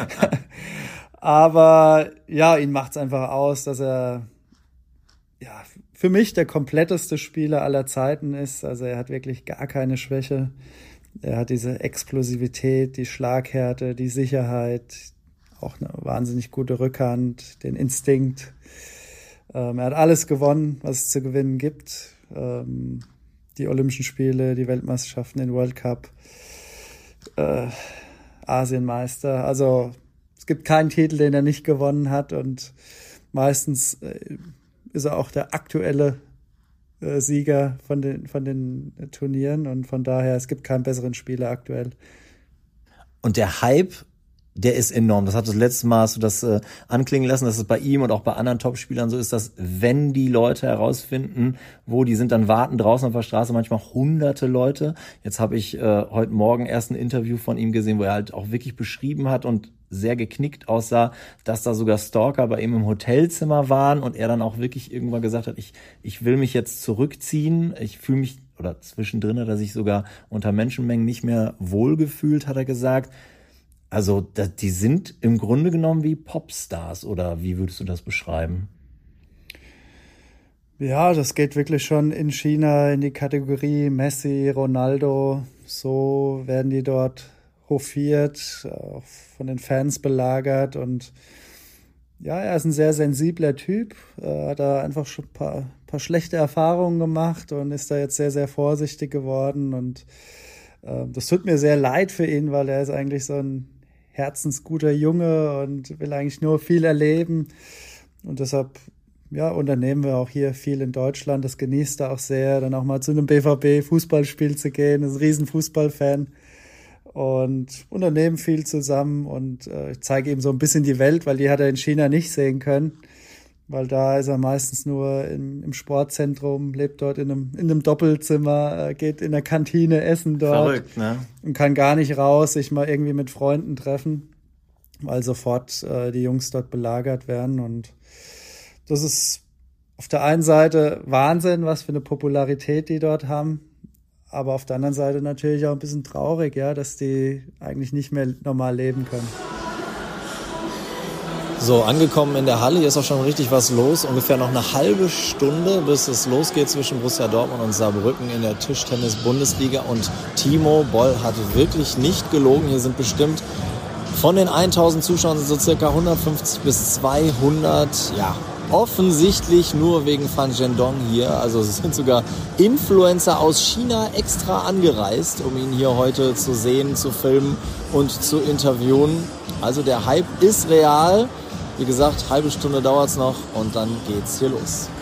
Speaker 9: Aber ja, ihn macht's einfach aus, dass er ja für mich der kompletteste Spieler aller Zeiten ist. Also er hat wirklich gar keine Schwäche. Er hat diese Explosivität, die Schlaghärte, die Sicherheit, auch eine wahnsinnig gute Rückhand, den Instinkt. Ähm, er hat alles gewonnen, was es zu gewinnen gibt. Ähm, die Olympischen Spiele, die Weltmeisterschaften, den World Cup, äh, Asienmeister. Also es gibt keinen Titel, den er nicht gewonnen hat und meistens äh, ist er auch der aktuelle äh, Sieger von den, von den Turnieren und von daher, es gibt keinen besseren Spieler aktuell.
Speaker 1: Und der Hype, der ist enorm. Das hat das letzte Mal, hast du das äh, anklingen lassen, dass es bei ihm und auch bei anderen Topspielern so ist, dass wenn die Leute herausfinden, wo die sind, dann warten draußen auf der Straße manchmal hunderte Leute. Jetzt habe ich äh, heute Morgen erst ein Interview von ihm gesehen, wo er halt auch wirklich beschrieben hat und sehr geknickt aussah, dass da sogar Stalker bei ihm im Hotelzimmer waren und er dann auch wirklich irgendwann gesagt hat, ich ich will mich jetzt zurückziehen, ich fühle mich, oder zwischendrin hat er sich sogar unter Menschenmengen nicht mehr wohlgefühlt, hat er gesagt. Also die sind im Grunde genommen wie Popstars, oder wie würdest du das beschreiben?
Speaker 9: Ja, das geht wirklich schon in China in die Kategorie Messi, Ronaldo. So werden die dort hofiert, auch von den Fans belagert. Und ja, er ist ein sehr sensibler Typ. Er hat da einfach schon ein paar, paar schlechte Erfahrungen gemacht und ist da jetzt sehr, sehr vorsichtig geworden. Und äh, das tut mir sehr leid für ihn, weil er ist eigentlich so ein herzensguter Junge und will eigentlich nur viel erleben. Und deshalb ja, unternehmen wir auch hier viel in Deutschland. Das genießt er auch sehr, dann auch mal zu einem B V B-Fußballspiel zu gehen. Er ist ein riesen Fußballfan und unternehmen viel zusammen. Und äh, ich zeige ihm so ein bisschen die Welt, weil die hat er in China nicht sehen können. Weil da ist er meistens nur im, im Sportzentrum, lebt dort in einem, in einem Doppelzimmer, äh, geht in der Kantine essen dort.
Speaker 1: Verrückt, ne?
Speaker 9: Und kann gar nicht raus, sich mal irgendwie mit Freunden treffen, weil sofort äh, die Jungs dort belagert werden. Und das ist auf der einen Seite Wahnsinn, was für eine Popularität die dort haben. Aber auf der anderen Seite natürlich auch ein bisschen traurig, ja, dass die eigentlich nicht mehr normal leben können.
Speaker 1: So, angekommen in der Halle, hier ist auch schon richtig was los. Ungefähr noch eine halbe Stunde, bis es losgeht zwischen Borussia Dortmund und Saarbrücken in der Tischtennis-Bundesliga. Und Timo Boll hat wirklich nicht gelogen. Hier sind bestimmt von den tausend Zuschauern so circa hundertfünfzig bis zweihundert, ja, offensichtlich nur wegen Fan Zhendong hier. Also es sind sogar Influencer aus China extra angereist, um ihn hier heute zu sehen, zu filmen und zu interviewen. Also der Hype ist real. Wie gesagt, halbe Stunde dauert es noch und dann geht's hier los.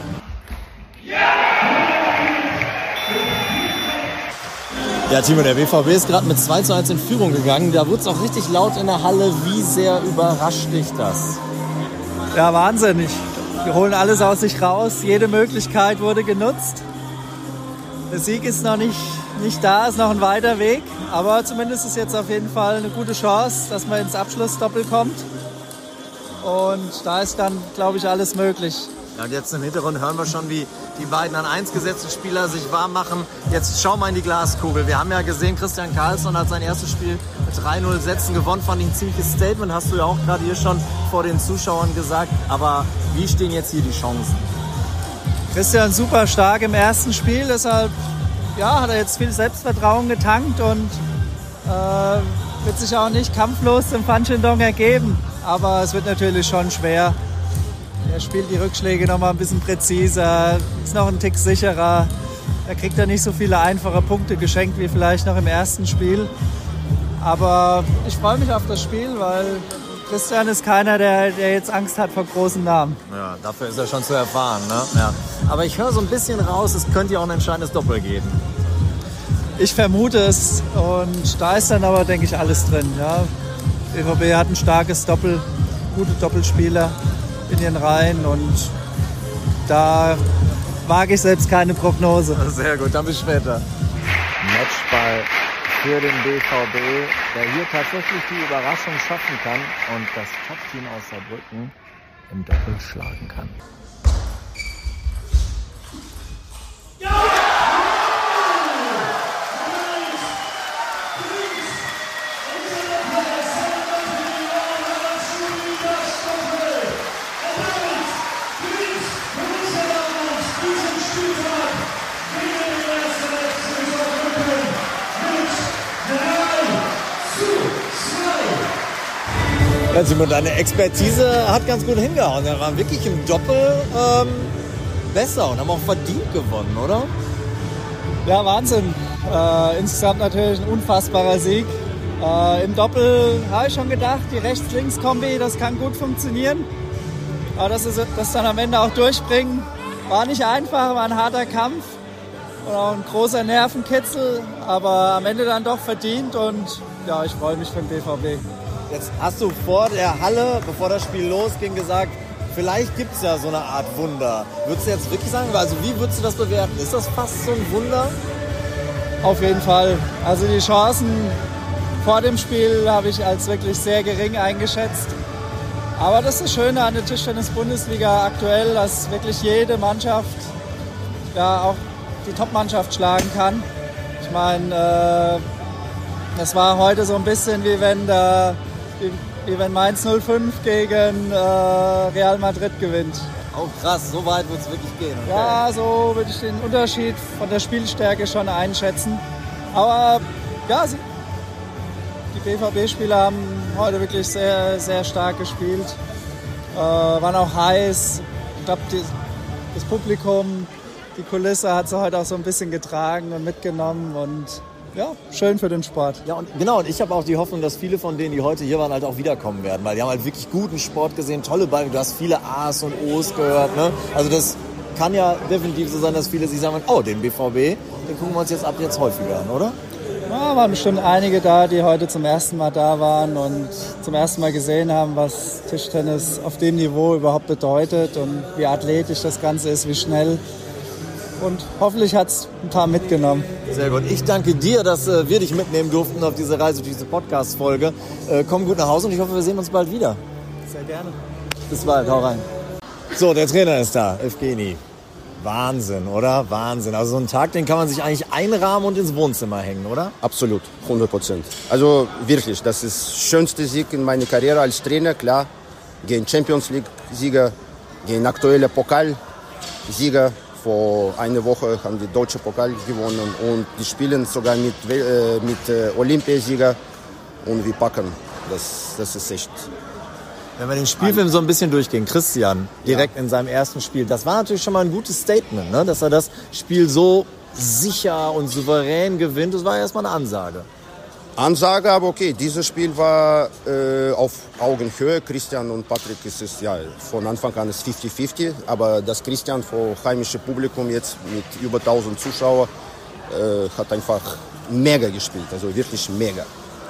Speaker 1: Ja, Timo, der B V B ist gerade mit zwei zu eins in Führung gegangen. Da wurde es auch richtig laut in der Halle. Wie sehr überrascht dich das?
Speaker 9: Ja, wahnsinnig. Wir holen alles aus sich raus. Jede Möglichkeit wurde genutzt. Der Sieg ist noch nicht, nicht da, ist noch ein weiter Weg. Aber zumindest ist jetzt auf jeden Fall eine gute Chance, dass man ins Abschlussdoppel kommt. Und da ist dann, glaube ich, alles möglich.
Speaker 1: Ja, und jetzt im Hintergrund hören wir schon, wie die beiden an eins gesetzten Spieler sich warm machen. Jetzt schau mal in die Glaskugel. Wir haben ja gesehen, Christian Karlsson hat sein erstes Spiel mit drei null Sätzen gewonnen. Fand ich ein ziemliches Statement, hast du ja auch gerade hier schon vor den Zuschauern gesagt. Aber wie stehen jetzt hier die Chancen?
Speaker 9: Christian super stark im ersten Spiel, deshalb ja, hat er jetzt viel Selbstvertrauen getankt und äh, wird sich auch nicht kampflos zum Fan Shandong ergeben. Aber es wird natürlich schon schwer. Er spielt die Rückschläge noch mal ein bisschen präziser, ist noch ein Tick sicherer. Da kriegt er nicht so viele einfache Punkte geschenkt wie vielleicht noch im ersten Spiel. Aber ich freue mich auf das Spiel, weil Christian ist keiner, der, der jetzt Angst hat vor großen Namen.
Speaker 1: Ja, dafür ist er schon zu erfahren. Ne? Ja. Aber ich höre so ein bisschen raus, es könnte ja auch ein entscheidendes Doppel geben.
Speaker 9: Ich vermute es und da ist dann aber, denke ich, alles drin. Ja. B V B hat ein starkes Doppel, gute Doppelspieler in den Reihen und da wage ich selbst keine Prognose.
Speaker 1: Sehr gut, dann bis später. Matchball für den B V B, der hier tatsächlich die Überraschung schaffen kann und das Top-Team aus Saarbrücken im Doppel schlagen kann.
Speaker 10: Ja, Simon, deine Expertise hat ganz gut hingehauen. Wir waren wirklich im Doppel ähm, besser und haben auch verdient gewonnen, oder?
Speaker 9: Ja, Wahnsinn. Äh, insgesamt natürlich ein unfassbarer Sieg. Äh, Im Doppel habe ich schon gedacht, die Rechts-Links-Kombi, das kann gut funktionieren. Aber das, ist, das dann am Ende auch durchbringen, war nicht einfach, war ein harter Kampf und auch ein großer Nervenkitzel, aber am Ende dann doch verdient und ja, ich freue mich für den B V B.
Speaker 10: Jetzt hast du vor der Halle, bevor das Spiel losging, gesagt, vielleicht gibt es ja so eine Art Wunder. Würdest du jetzt wirklich sagen, also wie würdest du das bewerten? Ist das fast so ein Wunder?
Speaker 9: Auf jeden Fall. Also die Chancen vor dem Spiel habe ich als wirklich sehr gering eingeschätzt. Aber das ist das Schöne an der Tischtennis-Bundesliga aktuell, dass wirklich jede Mannschaft ja auch die Top-Mannschaft schlagen kann. Ich meine, äh, es war heute so ein bisschen wie wenn der Wie, wie wenn Mainz null fünf gegen äh, Real Madrid gewinnt.
Speaker 10: Oh krass, so weit wird es wirklich gehen. Okay.
Speaker 9: Ja, so würde ich den Unterschied von der Spielstärke schon einschätzen. Aber ja, die B V B-Spieler haben heute wirklich sehr, sehr stark gespielt. Äh, waren auch heiß. Ich glaube, das Publikum, die Kulisse hat sie heute auch so ein bisschen getragen und mitgenommen. Und ja, schön für den Sport.
Speaker 10: Ja, und genau, und ich habe auch die Hoffnung, dass viele von denen, die heute hier waren, halt auch wiederkommen werden, weil die haben halt wirklich guten Sport gesehen, tolle Ball, du hast viele A's und O's gehört, ne? Also das kann ja definitiv so sein, dass viele sich sagen, oh, den B V B, den gucken wir uns jetzt ab jetzt häufiger an, oder?
Speaker 9: Ja, waren bestimmt einige da, die heute zum ersten Mal da waren und zum ersten Mal gesehen haben, was Tischtennis auf dem Niveau überhaupt bedeutet und wie athletisch das Ganze ist, wie schnell. Und hoffentlich hat es ein paar mitgenommen.
Speaker 10: Sehr gut. Ich danke dir, dass äh, wir dich mitnehmen durften auf diese Reise, durch diese Podcast-Folge. Äh, komm gut nach Hause und ich hoffe, wir sehen uns bald wieder.
Speaker 9: Sehr gerne.
Speaker 10: Bis bald, hau rein. So, der Trainer ist da, Evgeni. Wahnsinn, oder? Wahnsinn. Also so einen Tag, den kann man sich eigentlich einrahmen und ins Wohnzimmer hängen, oder?
Speaker 11: Absolut, hundert Prozent. Also wirklich, das ist der schönste Sieg in meiner Karriere als Trainer, klar. Gegen Champions League-Sieger, gegen aktuelle Pokalsieger. Vor einer Woche haben die deutsche Pokal gewonnen und die spielen sogar mit, äh, mit äh, Olympiasieger und wir packen. Das, das ist echt.
Speaker 10: Wenn wir den Spielfilm so ein bisschen durchgehen, Christian, direkt ja. in seinem ersten Spiel, das war natürlich schon mal ein gutes Statement, ne? Dass er das Spiel so sicher und souverän gewinnt, das war erstmal eine Ansage.
Speaker 11: Ansage, aber okay, dieses Spiel war äh, auf Augenhöhe. Christian und Patrick ist es ja von Anfang an fünfzig fünfzig, aber das Christian vor heimischem Publikum jetzt mit über tausend Zuschauern äh, hat einfach mega gespielt, also wirklich mega.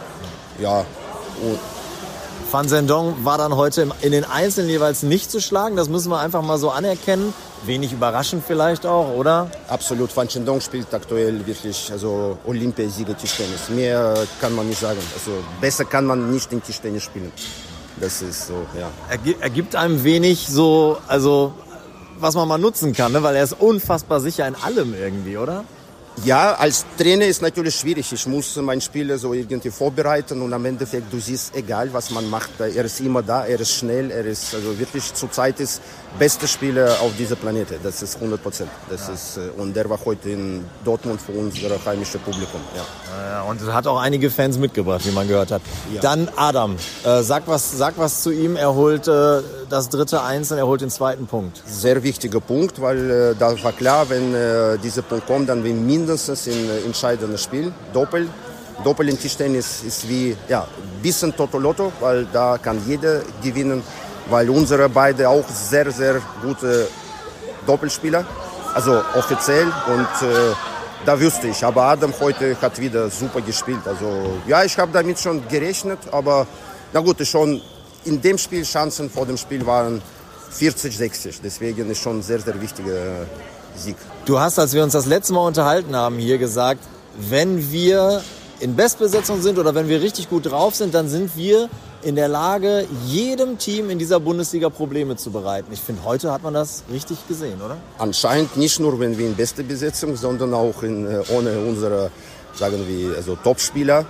Speaker 11: Ja. Und
Speaker 10: Fan Shandong war dann heute in den Einzelnen jeweils nicht zu schlagen, das müssen wir einfach mal so anerkennen. Wenig überraschend vielleicht auch, oder?
Speaker 11: Absolut, Fan Shandong spielt aktuell wirklich also Olympiasieger Tischtennis. Mehr kann man nicht sagen. Also besser kann man nicht in Tischtennis spielen. Das ist so, ja.
Speaker 10: Er, er gibt einem wenig so, also was man mal nutzen kann, ne? Weil er ist unfassbar sicher in allem irgendwie, oder?
Speaker 11: Ja, als Trainer ist natürlich schwierig. Ich muss mein Spiel so irgendwie vorbereiten und am Endeffekt, du siehst, egal was man macht, er ist immer da, er ist schnell, er ist also wirklich zurzeit ist beste Spieler auf dieser Planete. Das ist hundert Prozent. Das ja. ist und der war heute in Dortmund für unser heimisches Publikum. Ja.
Speaker 10: Ja, und hat auch einige Fans mitgebracht, wie man gehört hat. Ja. Dann Adam, äh, sag was, sag was zu ihm. Er holt äh, das dritte Einzel, er holt den zweiten Punkt.
Speaker 11: Sehr wichtiger Punkt, weil äh, da war klar, wenn äh, dieser Punkt kommt, dann wir mindestens in äh, entscheidendes Spiel, Doppel. Doppel in Tischtennis ist wie ja bisschen Totolotto, weil da kann jeder gewinnen, weil unsere beide auch sehr sehr gute Doppelspieler, also offiziell und äh, da wüsste ich. Aber Adam heute hat wieder super gespielt. Also ja, ich habe damit schon gerechnet, aber na gut, schon in dem Spiel Chancen vor dem Spiel waren vierzig sechzig. Deswegen ist schon ein sehr, sehr wichtiger Sieg.
Speaker 10: Du hast, als wir uns das letzte Mal unterhalten haben, hier gesagt, wenn wir in Bestbesetzung sind oder wenn wir richtig gut drauf sind, dann sind wir in der Lage, jedem Team in dieser Bundesliga Probleme zu bereiten. Ich finde, heute hat man das richtig gesehen, oder?
Speaker 11: Anscheinend nicht nur, wenn wir in beste Besetzung, sondern auch in, ohne unsere, sagen wir, also Topspieler.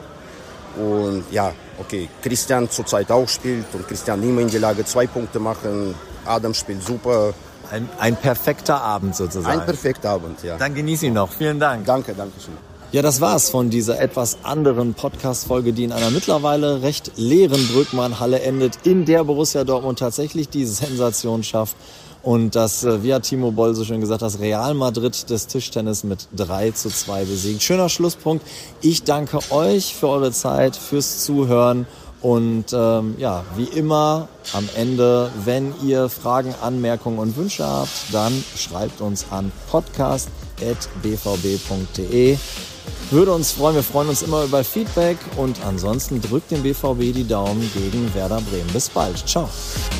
Speaker 11: Und ja, okay, Christian zurzeit auch spielt und Christian immer in der Lage, zwei Punkte machen. Adam spielt super.
Speaker 10: Ein, ein perfekter Abend sozusagen.
Speaker 11: Ein perfekter Abend, ja.
Speaker 10: Dann genieß ihn noch. Vielen Dank.
Speaker 11: Danke, danke schön.
Speaker 10: Ja, das war's von dieser etwas anderen Podcast-Folge, die in einer mittlerweile recht leeren Brückmann-Halle endet, in der Borussia Dortmund tatsächlich die Sensation schafft und das, wie hat Timo Boll so schön gesagt, das Real Madrid des Tischtennis mit drei zu zwei besiegt. Schöner Schlusspunkt. Ich danke euch für eure Zeit, fürs Zuhören und ähm, ja, wie immer am Ende, wenn ihr Fragen, Anmerkungen und Wünsche habt, dann schreibt uns an podcast at b v b punkt d e. Würde uns freuen, wir freuen uns immer über Feedback und ansonsten drückt dem B V B die Daumen gegen Werder Bremen. Bis bald, ciao.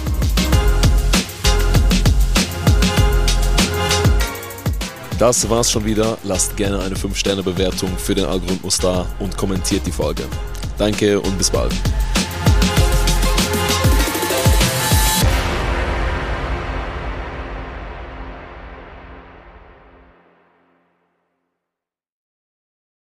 Speaker 3: Das war's schon wieder. Lasst gerne eine fünf Sterne Bewertung für den Algorithmus da und kommentiert die Folge. Danke und bis bald.